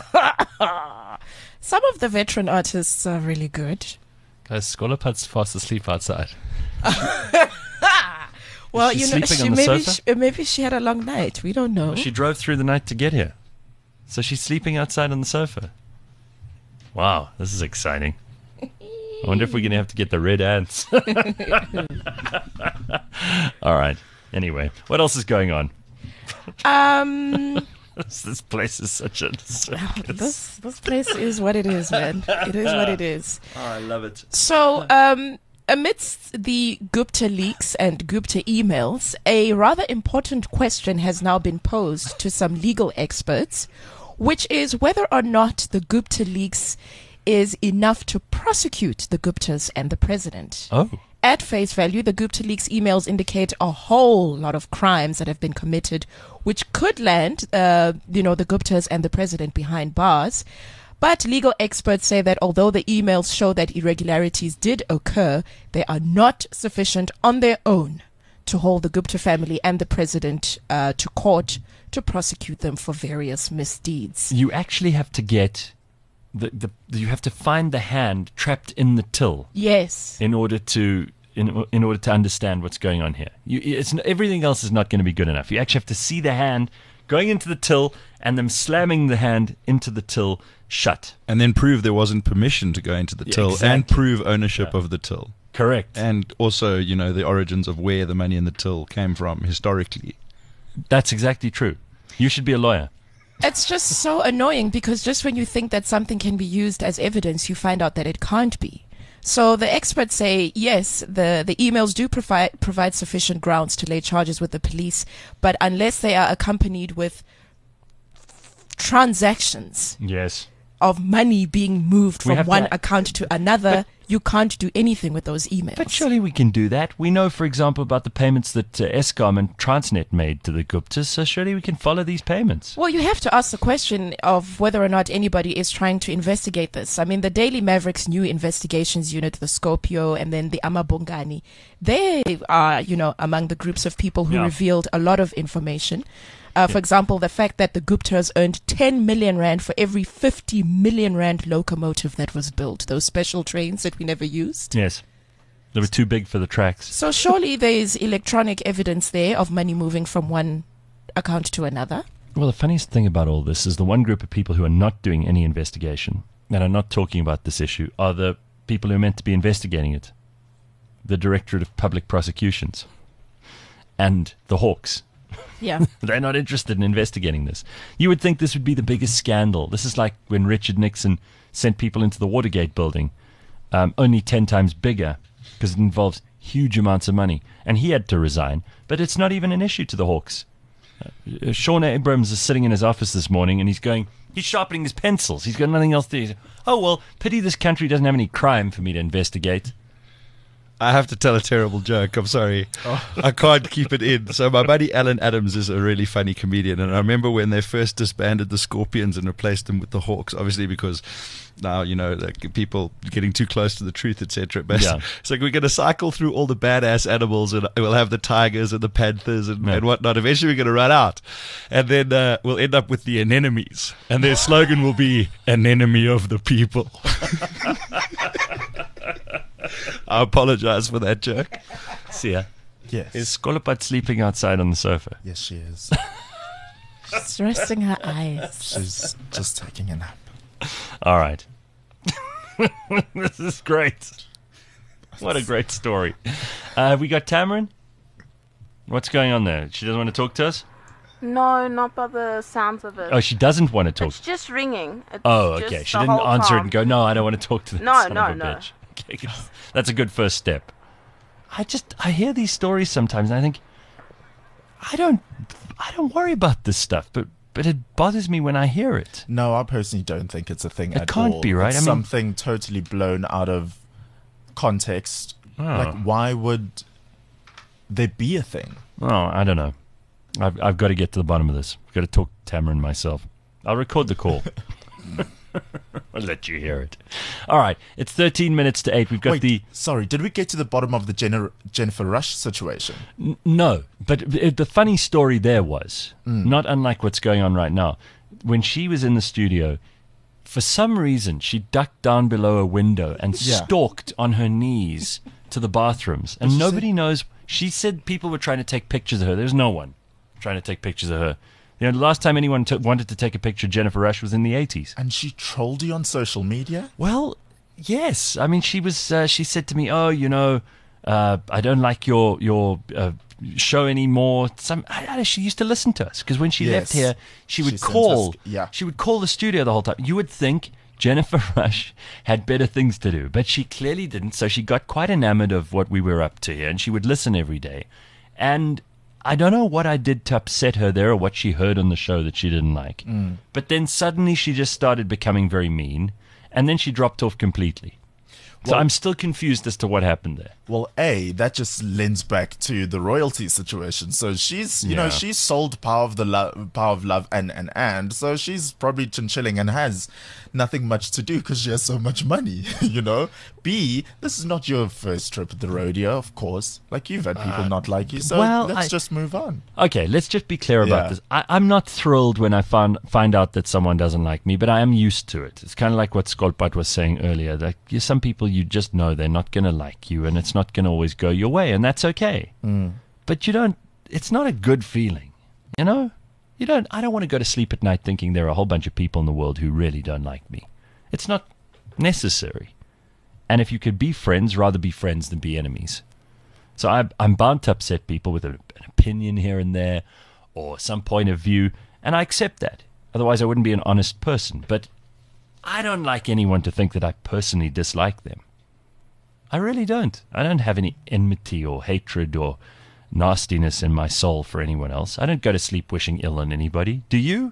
Some of the veteran artists are really good. Guys, Skolopat's fast asleep outside. Well, she you know, sleeping on the sofa? maybe she had a long night. We don't know. She drove through the night to get here. So she's sleeping outside on the sofa. Wow, this is exciting. I wonder if we're going to have to get the red ants. All right. Anyway, what else is going on? This place is such a circus. This place is what it is, man. It is what it is. Oh, I love it. So, amidst the Gupta leaks and Gupta emails, a rather important question has now been posed to some legal experts, which is whether or not the Gupta leaks is enough to prosecute the Guptas and the president. Oh. At face value, the Gupta leaks emails indicate a whole lot of crimes that have been committed, which could land, the Guptas and the president behind bars. But legal experts say that although the emails show that irregularities did occur, they are not sufficient on their own to hold the Gupta family and the president to court to prosecute them for various misdeeds. You actually have to get you have to find the hand trapped in the till. Yes. In order to understand what's going on here. Everything else is not going to be good enough. You actually have to see the hand going into the till and them slamming the hand into the till shut. And then prove there wasn't permission to go into the till, exactly. and prove ownership of the till. Correct. And also, the origins of where the money in the till came from historically. That's exactly true. You should be a lawyer. It's just so annoying because just when you think that something can be used as evidence, you find out that it can't be. So the experts say, yes, the emails do provide sufficient grounds to lay charges with the police, but unless they are accompanied with transactions Yes. of money being moved We from have one to- account to another, you can't do anything with those emails. But surely we can do that. We know, for example, about the payments that Eskom and Transnet made to the Guptas, so surely we can follow these payments. Well, you have to ask the question of whether or not anybody is trying to investigate this. I mean, the Daily Mavericks new investigations unit, the Scorpio, and then the Amabongani, they are, among the groups of people who Yeah. revealed a lot of information. For example, the fact that the Guptas earned 10 million rand for every 50 million rand locomotive that was built, those special trains that we never used. Yes. They were too big for the tracks. So surely there's electronic evidence there of money moving from one account to another. Well, the funniest thing about all this is the one group of people who are not doing any investigation and are not talking about this issue are the people who are meant to be investigating it. The Directorate of Public Prosecutions and the Hawks. Yeah. They're not interested in investigating this. You would think this would be the biggest scandal. This is like when Richard Nixon sent people into the Watergate building, only 10 times bigger because it involves huge amounts of money. And he had to resign. But it's not even an issue to the Hawks. Sean Abrams is sitting in his office this morning and he's sharpening his pencils. He's got nothing else to do. He's, oh, well, pity this country doesn't have any crime for me to investigate. I have to tell a terrible joke. I'm sorry. I can't keep it in. So my buddy Alan Adams is a really funny comedian. And I remember when they first disbanded the Scorpions and replaced them with the Hawks, obviously because now, like people getting too close to the truth, etc. But Yeah. it's like we're going to cycle through all the badass animals and we'll have the tigers and the panthers and whatnot. Eventually we're going to run out. And then we'll end up with the anemones. And their slogan will be, an enemy of the people. I apologize for that joke. See ya. Yes. Is Skolopat sleeping outside on the sofa? Yes, she is. She's resting her eyes. She's just taking a nap. All right. This is great. What a great story. Have we got Tamarin? What's going on there? She doesn't want to talk to us? No, not by the sounds of it. Oh, she doesn't want to talk. It's just ringing. It's Oh, just okay. She the didn't whole answer it time. and go, no, I don't want to talk to this No, son no, of a no. bitch. Okay, that's a good first step. I hear these stories sometimes and I think, I don't worry about this stuff, but it bothers me when I hear it. No, I personally don't think it's a thing It at can't all. be, right? It's I mean- something totally blown out of context. Oh. Like, why would there be a thing? Oh, I don't know. I've got to get to the bottom of this. I've got to talk to Tamarin myself. I'll record the call. I'll let you hear it. All right. It's 13 minutes to 8. We've got Wait, sorry, did we get to the bottom of the Jennifer Rush situation? No, but the funny story there was, not unlike what's going on right now, when she was in the studio, for some reason, she ducked down below a window and Yeah. stalked on her knees to the bathrooms. And she nobody knows. She said people were trying to take pictures of her. There's no one trying to take pictures of her. The last time anyone wanted to take a picture of Jennifer Rush was in the 80s. And she trolled you on social media? Well, yes. I mean, she was. She said to me, "Oh, I don't like your show anymore." She used to listen to us because when she left Yes. here, she would She sent call. us- yeah. She would call the studio the whole time. You would think Jennifer Rush had better things to do, but she clearly didn't. So she got quite enamored of what we were up to here, and she would listen every day. And I don't know what I did to upset her there or what she heard on the show that she didn't like. But then suddenly she just started becoming very mean, and then she dropped off completely. So Well- I'm still confused as to what happened there. Well, that just lends back to the royalty situation. So she's, Yeah. she's sold Power of Love, and so she's probably chinchilling and has nothing much to do because she has so much money, B, this is not your first trip at the rodeo, of course. Like, you've had people not like you, so well, let's just move on. Okay, let's just be clear about Yeah. this. I'm not thrilled when I find out that someone doesn't like me, but I am used to it. It's kind of like what Skolpat was saying earlier. That some people you just know they're not going to like you, and it's not going to always go your way, and that's okay. But you don't. It's not a good feeling, You don't. I don't want to go to sleep at night thinking there are a whole bunch of people in the world who really don't like me. It's not necessary. And if you could be friends, rather be friends than be enemies. So I'm bound to upset people with an opinion here and there or some point of view, and I accept that. Otherwise, I wouldn't be an honest person. But I don't like anyone to think that I personally dislike them. I really don't. I don't have any enmity or hatred or nastiness in my soul for anyone else. I don't go to sleep wishing ill on anybody. Do you?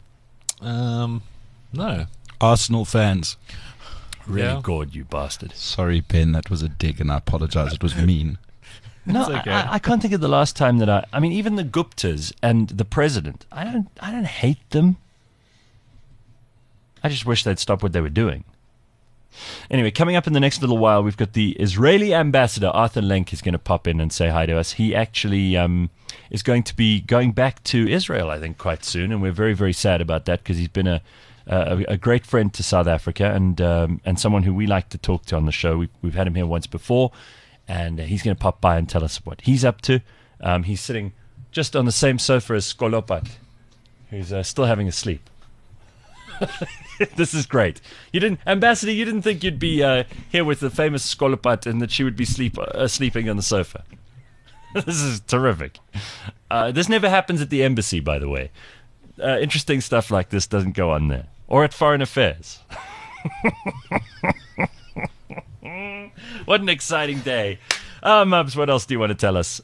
No. Arsenal fans. Really Yeah. good, you bastard. Sorry, Ben, that was a dig, and I apologize. It was mean. No, It's okay. I can't think of the last time that I mean, even the Guptas and the president, I don't hate them. I just wish they'd stop what they were doing. Anyway, coming up in the next little while, we've got the Israeli ambassador, Arthur Lenk, is going to pop in and say hi to us. He actually is going to be going back to Israel, I think, quite soon, and we're very, very sad about that because he's been a great friend to South Africa and someone who we like to talk to on the show. We've had him here once before, and he's going to pop by and tell us what he's up to. He's sitting just on the same sofa as Skolopat, who's still having a sleep. This is great. Ambassador, you didn't think you'd be here with the famous Skolopat and that she would be sleeping on the sofa. This is terrific. This never happens at the embassy, by the way. Interesting stuff like this doesn't go on there. Or at Foreign Affairs. What an exciting day. Mubs, what else do you want to tell us?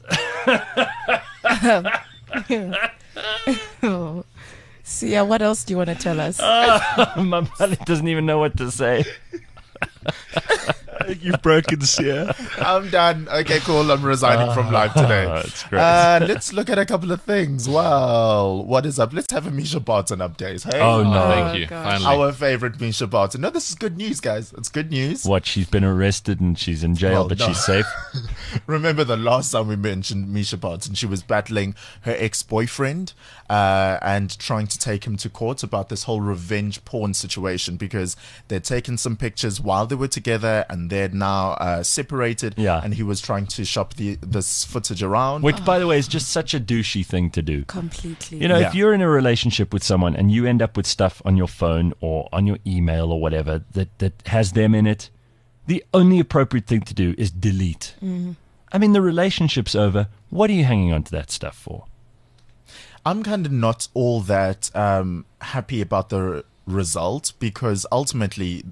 Sia, what else do you want to tell us? My mother doesn't even know what to say. You've broken Sia. I'm done. Okay, cool. I'm resigning from live today. That's great. Let's look at a couple of things. Well, what is up? Let's have a Misha Barton update. Hey, Oh, no. Thank you. gosh. Finally. our favorite Misha Barton. No, this is good news, guys. It's good news. What, she's been arrested and she's in jail, Well, but no. she's safe? Remember the last time we mentioned Misha Barton, she was battling her ex-boyfriend and trying to take him to court about this whole revenge porn situation because they'd taken some pictures while they were together and they're now separated. Yeah. And he was trying to shop this footage around. Which, by the way, is just such a douchey thing to do. Completely. You know, Yeah. if you're in a relationship with someone and you end up with stuff on your phone or on your email or whatever that has them in it, the only appropriate thing to do is delete. I mean, the relationship's over. What are you hanging on to that stuff for? I'm kind of not all that happy about the result because ultimately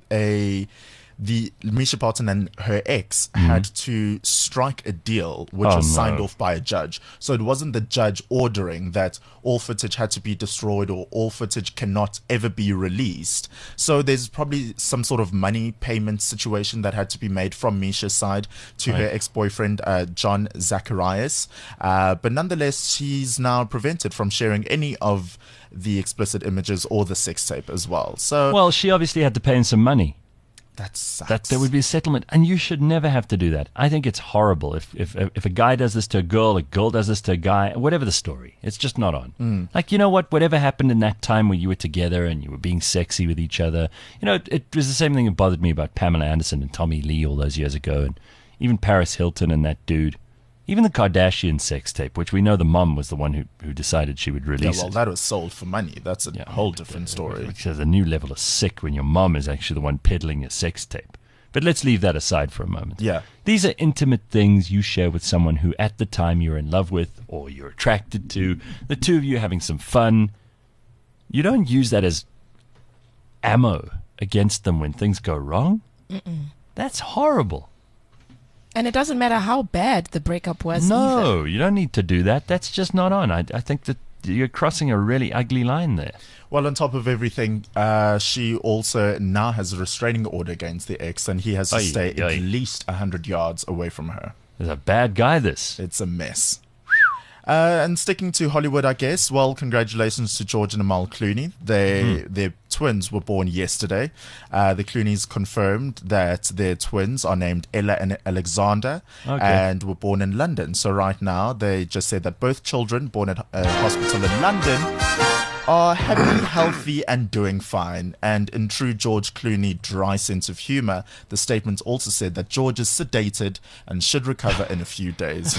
the Misha Barton and her ex had to strike a deal which Oh, was signed no. off by a judge. So it wasn't the judge ordering that all footage had to be destroyed or all footage cannot ever be released. So there's probably some sort of money payment situation that had to be made from Misha's side to her ex-boyfriend, John Zacharias. But nonetheless, she's now prevented from sharing any of the explicit images or the sex tape as well. So Well, she obviously had to pay him some money. that sucks. That there would be a settlement, and you should never have to do that. I think it's horrible if a guy does this to a girl does this to a guy, whatever the story. It's just not on. Like, you know what? Whatever happened in that time where you were together and you were being sexy with each other, you know, it was the same thing that bothered me about Pamela Anderson and Tommy Lee all those years ago, and even Paris Hilton and that dude. Even the Kardashian sex tape, which we know the mom was the one who decided she would Yeah, release well, it. that was sold for money. That's a whole different story. Which has a new level of sick when your mom is actually the one peddling your sex tape. But let's leave that aside for a moment. Yeah. These are intimate things you share with someone who at the time you're in love with or you're attracted to. The two of you are having some fun. You don't use that as ammo against them when things go wrong. That's horrible. And it doesn't matter how bad the breakup was either. No, you don't need to do that. That's just not on. I think that you're crossing a really ugly line there. Well, on top of everything, she also now has a restraining order against the ex, and he has to Aye, stay aye. at least 100 yards away from her. There's a bad guy, this. It's a mess. And sticking to Hollywood, I guess, well, congratulations to George and Amal Clooney. Their twins were born yesterday. The Clooneys confirmed that their twins are named Ella and Alexander and were born in London. So right now, they just said that both children born at a hospital in London are happy, healthy, and doing fine. And in true George Clooney dry sense of humor, the statement also said that George is sedated and should recover in a few days.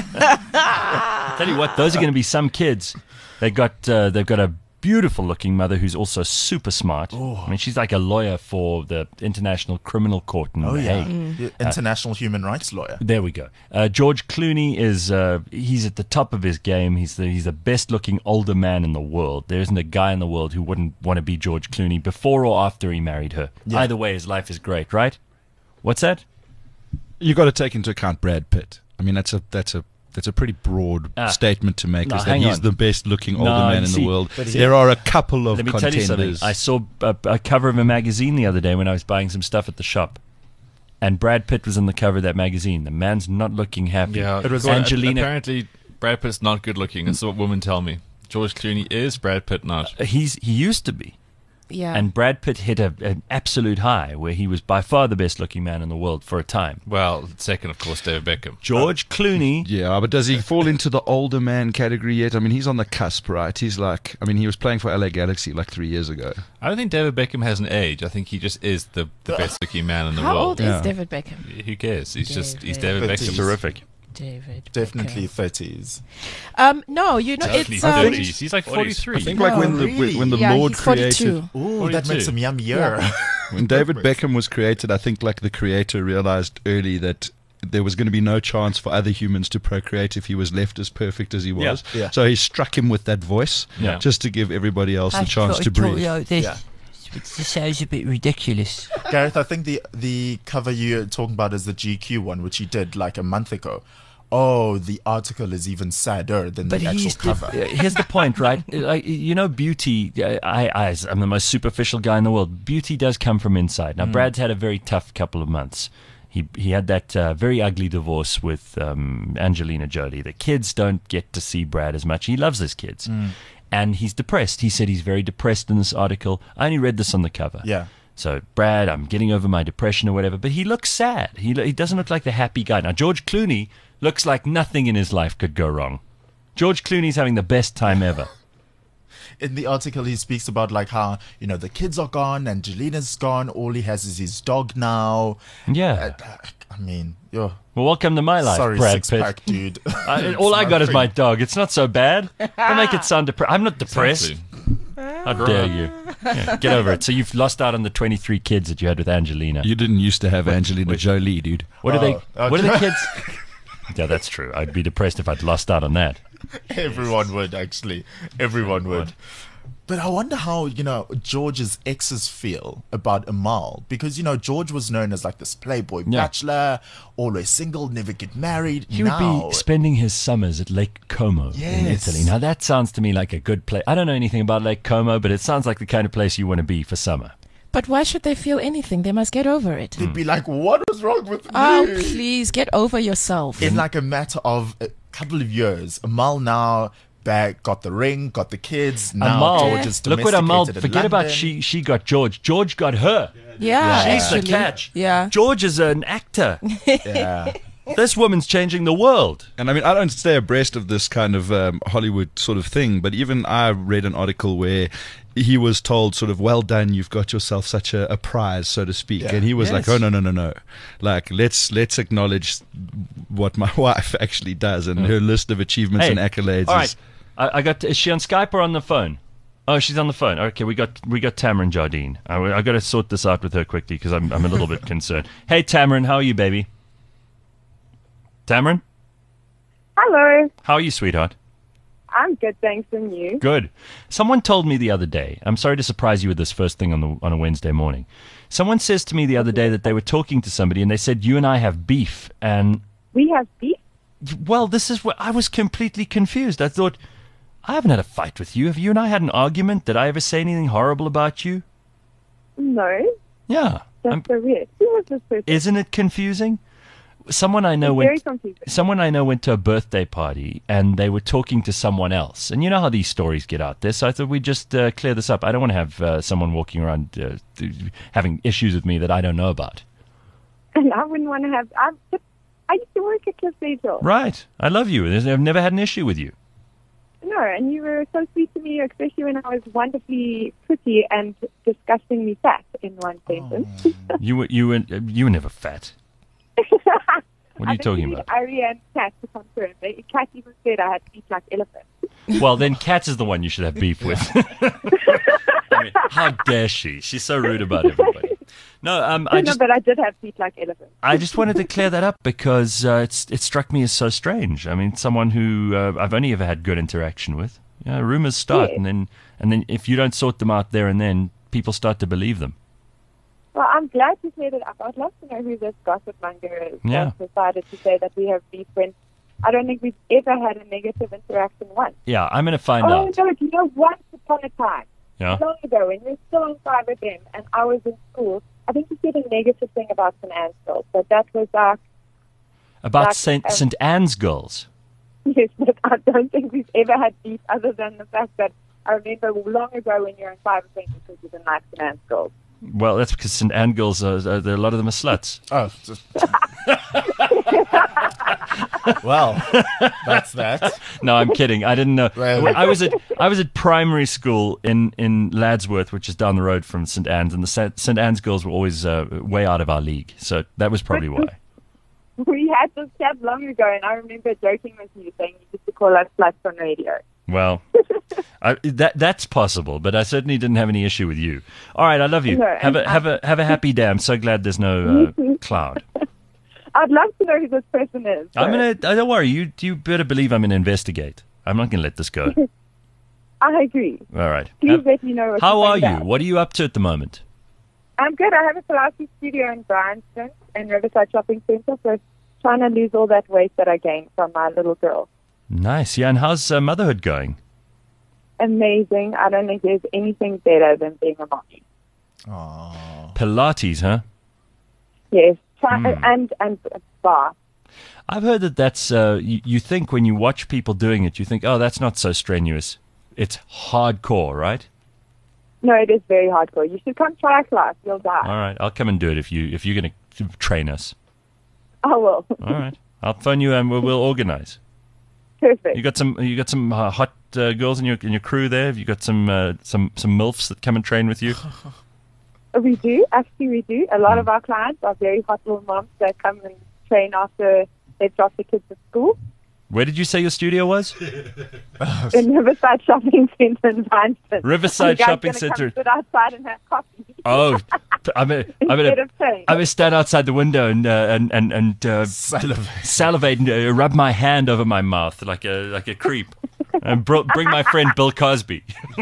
Tell you what, those are going to be some kids. They've got a beautiful looking mother who's also super smart. I mean, she's like a lawyer for the International Criminal Court in The Hague. International human rights lawyer. There we go. George Clooney is he's at the top of his game. He's the best looking older man in the world. There isn't a guy in the world who wouldn't want to be George Clooney before or after he married her. Yeah. Either way, his life is great, right? What's that? You got to take into account Brad Pitt. I mean, that's a pretty broad statement to make. No, is that hang he's on. the best looking older man in see, the world. but There are a couple of Let me tell you something. contenders. I saw a cover of a magazine the other day when I was buying some stuff at the shop, and Brad Pitt was on the cover of that magazine. The man's not looking happy. Yeah, It was Angelina. Apparently, Brad Pitt's not good looking. That's what women tell me. George Clooney is, Brad Pitt not. He used to be. Yeah. And Brad Pitt hit an absolute high where he was by far the best looking man in the world for a time. Well, second, of course, David Beckham. George Clooney. Yeah, but does he fall into the older man category yet? I mean, he's on the cusp, right? He's like, I mean, he was playing for LA Galaxy like 3 years ago. I don't think David Beckham has an age. I think he just is the best looking man in the How world. old is David Beckham? Who cares? He's David But Beckham. he's Terrific. David. Definitely 30s. No, you know, Definitely it's 30s. He's like 43. I think like when the yeah, Lord he's created 42. Ooh, that 42. makes him yummier. when David Beckham was created, I think like the creator realized early that there was going to be no chance for other humans to procreate if he was left as perfect as he was. Yeah. So he struck him with that voice Yeah. just to give everybody else the chance to breathe. This sounds a bit ridiculous. Gareth, I think the cover you're talking about is the GQ one, which he did like a month ago. Oh, the article is even sadder than But the actual cover. here's the point, right? Like, you know, beauty. I'm the most superficial guy in the world. Beauty does come from inside. Now, Brad's had a very tough couple of months. He had that very ugly divorce with Angelina Jolie. The kids don't get to see Brad as much. He loves his kids, and he's depressed. He said he's very depressed in this article. I only read this on the cover. Yeah. So, Brad, I'm getting over my depression or whatever, but he looks sad. He doesn't look like the happy guy. Now, George Clooney looks like nothing in his life could go wrong. George Clooney's having the best time ever. In the article, he speaks about like how, you know, the kids are gone, Angelina's gone, all he has is his dog now. Yeah. I mean, yo. Well, welcome to my life, Sorry, Brad six-pack, Pitt. dude. All I got is nothing. my dog. It's not so bad. Don't make it sound depressed. I'm not depressed. Exactly. How dare you? Yeah, get over it. So you've lost out on the 23 kids that you had with Angelina. You didn't used to have Angelina Jolie, dude. What are they? Oh, What are the kids? Yeah, that's true. I'd be depressed if I'd lost out on that. Everyone would, actually. Everyone would. But I wonder how, you know, George's exes feel about Amal. Because, you know, George was known as like this playboy bachelor, always single, never get married. He would be spending his summers at Lake Como in Yes. Italy. Now, that sounds to me like a good place. I don't know anything about Lake Como, but it sounds like the kind of place you want to be for summer. But why should they feel anything? They must get over it. They'd be like, what was wrong with me? Oh, please, get over yourself. In like a matter of a couple of years, Amal now got the ring, got the kids. Now Amal, George is look what Amal, domesticated in forget about London. she got George. George got her. Yeah, She's the actually. catch. Yeah. George is an actor. Yeah. This woman's changing the world. And I mean, I don't stay abreast of this kind of Hollywood sort of thing, but even I read an article where he was told sort of, well done, you've got yourself such a prize, so to speak. Yeah. And he was Yes. like, oh, no. Like, let's acknowledge what my wife actually does and her list of achievements and accolades. All right. I got. Is she on Skype or on the phone? Oh, she's on the phone. Okay, we got Tamron Jardine. I got to sort this out with her quickly because I'm a little bit concerned. Hey, Tamron, how are you, baby? Tamron, Hello. how are you, sweetheart? I'm good, thanks, and you? Good. Someone told me the other day. I'm sorry to surprise you with this first thing on a Wednesday morning. Someone says to me the other day that they were talking to somebody and they said you and I have beef. And We have beef? well, this is what I was completely confused. I thought, I haven't had a fight with you. Have you and I had an argument? Did I ever say anything horrible about you? No. Yeah. That's so weird. Who was this person? Isn't it confusing? Someone I know It's went. very confusing. Someone I know went to a birthday party and they were talking to someone else. And you know how these stories get out there. So I thought we'd just clear this up. I don't want to have someone walking around having issues with me that I don't know about. And I wouldn't want to have... I used to work at Cliff Angel. Right. I love you. I've never had an issue with you. No, and you were so sweet to me, especially when I was wonderfully pretty and disgustingly fat in one sentence. You were never fat. What are you talking about? Ari and Kat to confirm. Kat even said I had feet like elephants. Well, then Kat is the one you should have beef with. I mean, how dare she? She's so rude about everybody. No, but I did have feet like elephants. I just wanted to clear that up because it struck me as so strange. I mean, someone who I've only ever had good interaction with. You know, rumors start, Yeah. and then if you don't sort them out there and then, people start to believe them. Well, I'm glad you cleared it up. I'd love to know who this gossip monger is Yeah. that decided to say that we have beef when I don't think we've ever had a negative interaction once. Yeah, I'm going to find Oh, out. no, you know, once upon a time, Yeah. long ago, when we were still on 5FM and I was in school, I think you said a negative thing about St. Anne's Girls, but that was About Like, St. Anne's Girls. yes, but I don't think we've ever had beef other than the fact that I remember long ago when you were in 5FM because you didn't like St. Anne's Girls. Well, that's because St. Anne Girls, a lot of them are sluts. Oh, well, that's that. No, I'm kidding. I didn't know. Well- I was at primary school in Ladsworth, which is down the road from St. Anne's, and the St. Anne's Girls were always way out of our league. So that was probably why. We had this chat long ago, and I remember joking with you saying you used to call us sluts on radio. Well, that's possible, but I certainly didn't have any issue with you. All right, I love you. No, have and a happy day. I'm so glad there's no cloud. I'd love to know who this person is. I'm gonna. Don't worry. You better believe I'm gonna investigate. I'm not gonna let this go. I agree. All right. Please let me know what How you are find you? out. What are you up to at the moment? I'm good. I have a Pilates studio in Bryanston and Riverside Shopping Centre, so trying to lose all that weight that I gained from my little girl. Nice. Yeah. And how's motherhood going? Amazing. I don't think there's anything better than being a mom. Pilates, huh? Yes. Hmm. And bar. I've heard that that's you think when you watch people doing it, you think, oh, that's not so strenuous. It's hardcore, right? No, it is very hardcore. You should come try a class. You'll die. All right, I'll come and do it if you're going to train us. I will. All right, I'll phone you and we'll organize. Perfect. You got some hot girls in your crew there. Have you got some milfs that come and train with you? We do. Actually, we do. A lot of our clients are very hot little moms that come and train after they've dropped the kids at school. Where did you say your studio was? In Riverside Shopping Centre in Bryanston. Riverside You guys Shopping gonna Centre. Come sit outside and have coffee. Oh, I'm gonna stand outside the window and salivate and rub my hand over my mouth like a creep, and bring my friend Bill Cosby.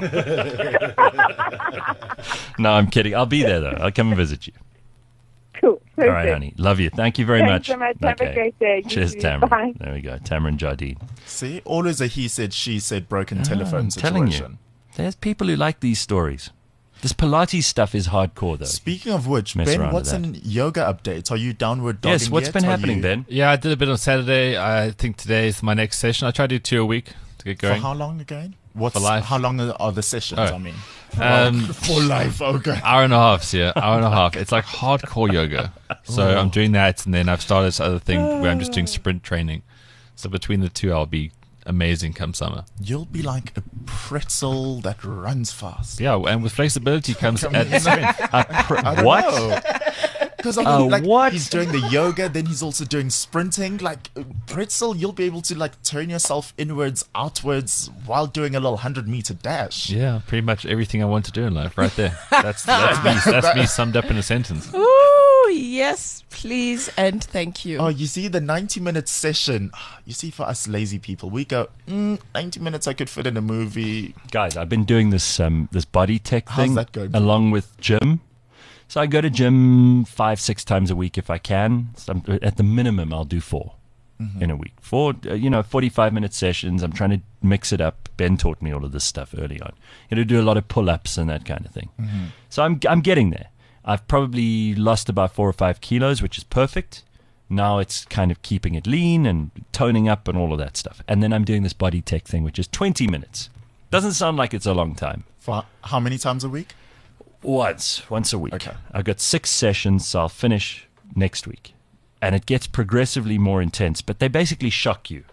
No, I'm kidding. I'll be there though. I'll come and visit you. Cool. All right, honey. Love you. Thank you very Thanks much. so much. Have a great day. You Cheers, too. Tamara. Bye. There we go. Tamara Jardine. See, always a he said, she said, broken telephone I'm telling situation. you, there's people who like these stories. This Pilates stuff is hardcore, though. Speaking of which, Mess Ben, around what's with an yoga update? Are you downward dogging Yes, what's yet? been Are happening, you- Ben? Yeah, I did a bit on Saturday. I think today is my next session. I try to do 2 a week to get For going. how long again? What's For life. How long are the sessions? Oh. I mean, For life. Okay. Hour and a half, yeah. Hour and a half. It's like hardcore yoga. So Oh. I'm doing that, and then I've started this other thing where I'm just doing sprint training. So between the two, I'll be amazing come summer. You'll be like a pretzel that runs fast. Yeah, and with flexibility comes at the sprint. I don't what? know. Because what? He's doing the yoga, then he's also doing sprinting. Like pretzel, you'll be able to like turn yourself inwards, outwards while doing a little 100-meter dash. Yeah, pretty much everything I want to do in life, right there. That's me. That's me summed up in a sentence. Ooh, yes, please and thank you. Oh, you see, the 90-minute session, you see, for us lazy people, we go, 90 minutes I could fit in a movie. Guys, I've been doing this this body tech How's thing that going? along with gym. So I go to gym 5-6 times a week if I can. So at the minimum, I'll do 4 in a week. 4, 45-minute sessions. I'm trying to mix it up. Ben taught me all of this stuff early on. You know, do a lot of pull-ups and that kind of thing. So I'm getting there. I've probably lost about 4 or 5 kilos, which is perfect. Now it's kind of keeping it lean and toning up and all of that stuff. And then I'm doing this body tech thing, which is 20 minutes. Doesn't sound like it's a long time. For how many times a week? Once a week. Okay. I've got 6 sessions, so I'll finish next week. And it gets progressively more intense, but they basically shock you.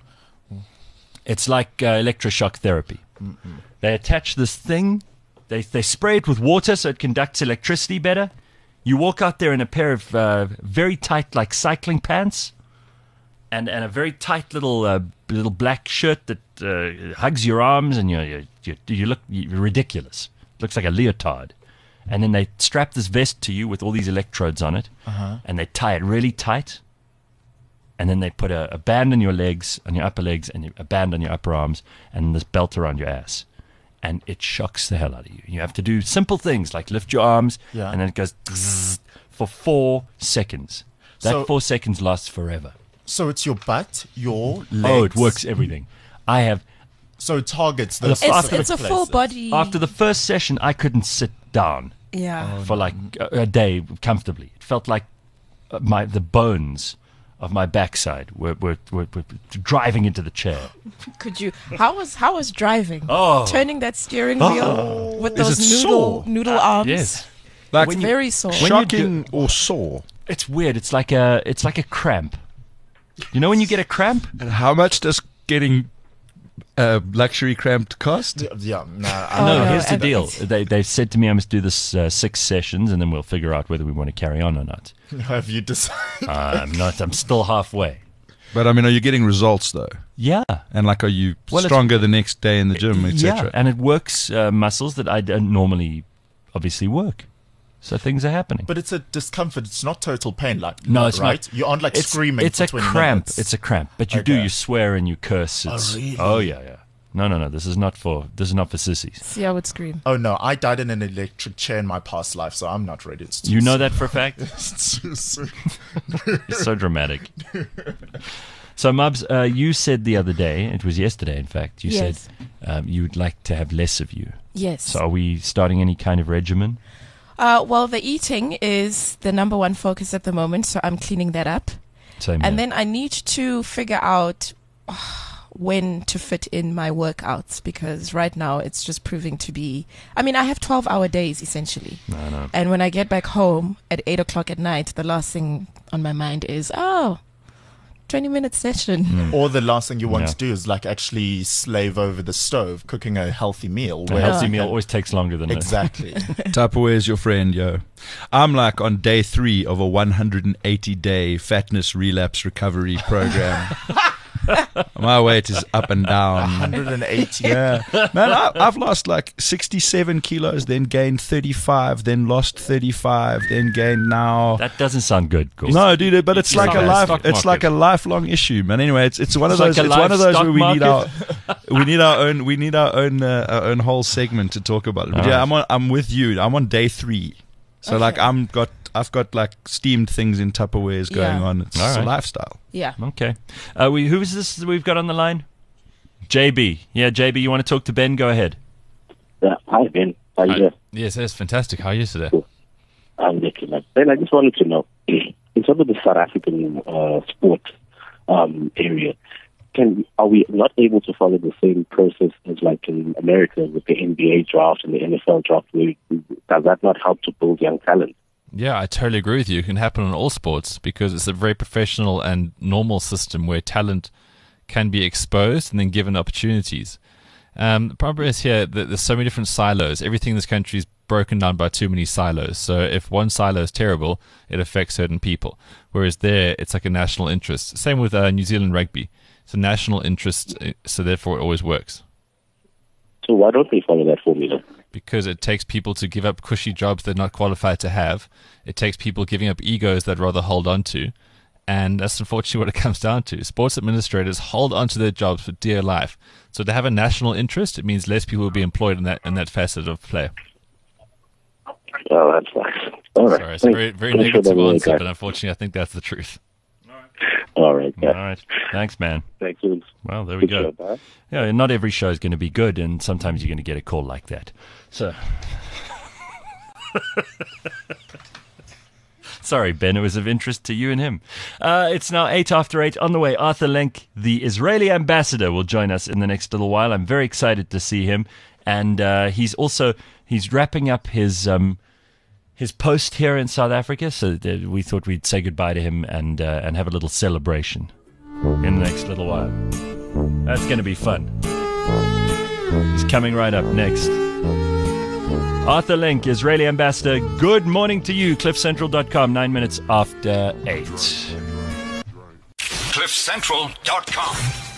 It's like electroshock therapy. They attach this thing, they spray it with water so it conducts electricity better. You walk out there in a pair of very tight, like cycling pants, and a very tight little black shirt that hugs your arms, and you look ridiculous. Looks like a leotard. And then they strap this vest to you with all these electrodes on it, and they tie it really tight. And then they put a band on your legs, on your upper legs, and a band on your upper arms, and this belt around your ass. and it shocks the hell out of you. You have to do simple things like lift your arms, Yeah. and then it goes for 4 seconds. That So- 4 seconds lasts forever. So it's your butt, your legs. Oh, it works everything. I have. So it targets the It's It's a full places. body. After the first session, I couldn't sit down Yeah. for like a day comfortably. It felt like the bones of my backside were driving into the chair. Could you? How was driving? Oh. Turning that steering wheel with Is those it sore? noodle arms. Yes, Like It's very sore. shocking or sore. it's weird. It's like a cramp. You know when you get a cramp? And how much does getting luxury cramped cost? Yeah, no, No, no, here's the and deal. it's- They said to me I must do this 6 sessions, and then we'll figure out whether we want to carry on or not. have you decided? I'm not. I'm still halfway. But I mean, are you getting results though? Yeah. And like, are you Well, it's- stronger the next day in the gym, Yeah, etc.? and it works muscles that I don't normally obviously work. So things are happening. But it's a discomfort. It's not total pain. Like No, it's right. not. You aren't like It's screaming. It's for a 20 cramp. minutes. It's a cramp. But you Okay. you swear and you curse. It's, really? Oh yeah. No. This is not for sissies. See, I would scream. Oh no, I died in an electric chair in my past life, so I'm not ready. It's too You know soon. that for a fact? It's too soon. You're so dramatic. So, Mubs, you said the other day, it was yesterday, in fact, you Yes. said you'd like to have less of you. Yes. So, are we starting any kind of regimen? Well, the eating is the number one focus at the moment, so I'm cleaning that up. Same And here. then I need to figure out when to fit in my workouts, because right now it's just proving to be. I mean, I have 12-hour days essentially. I know. And when I get back home at 8 o'clock at night, the last thing on my mind is, 20-minute session. Or the last thing you want Yeah. to do is like actually slave over the stove, cooking a healthy meal. A where healthy you meal can- always takes longer than Exactly. Tupperware is your friend, yo. I'm like on day 3 of a 180-day fatness relapse recovery program. My weight is up and down. 180. Yeah. Man, I've lost like 67 kilos, then gained 35, then lost 35, then gained now. That doesn't sound good, Gordon. No, dude, but it's It's like like a a life. stock It's like a market. lifelong issue, man. Anyway, it's one of It's like those. a It's one of those live where we stock need our own whole segment to talk about it. But yeah, I'm with you. I'm on day 3, so like I've got like steamed things in Tupperwares going Yeah. on. It's All a right. lifestyle. Yeah. Okay. Who is this that we've got on the line? JB. Yeah, JB, you want to talk to Ben? Go ahead. Hi, Ben. How you doing? Yes, that's fantastic. How are you today? I'm excellent. Ben, I just wanted to know, in terms of the South African sport area, are we not able to follow the same process as like in America with the NBA draft and the NFL draft? Does that not help to build young talent? Yeah, I totally agree with you. It can happen in all sports because it's a very professional and normal system where talent can be exposed and then given opportunities. The problem is here that there's so many different silos. Everything in this country is broken down by too many silos. So if one silo is terrible, it affects certain people. Whereas there, it's like a national interest. Same with New Zealand rugby. It's a national interest, so therefore it always works. So why don't we follow that formula? Because it takes people to give up cushy jobs they're not qualified to have. It takes people giving up egos they'd rather hold on to. And that's unfortunately what it comes down to. Sports administrators hold on to their jobs for dear life. So to have a national interest, it means less people will be employed in that facet of play. Oh, that's nice. All right. Sorry, it's a very, very Thanks for negative the answer, guys. but unfortunately I think that's the truth. All right. All right. Thanks, man. Thanks. Well, there we go. Bye. Yeah, not every show is going to be good, and sometimes you're going to get a call like that. So, sorry, Ben, it was of interest to you and him. It's now 8:08 on the way. Arthur Lenk, the Israeli ambassador, will join us in the next little while. I'm very excited to see him, and he's wrapping up his post here in South Africa, so we thought we'd say goodbye to him and have a little celebration in the next little while. That's going to be fun. He's coming right up next. Arthur Lenk, Israeli ambassador, good morning to you. CliffCentral.com, 9 minutes after 8. CliffCentral.com.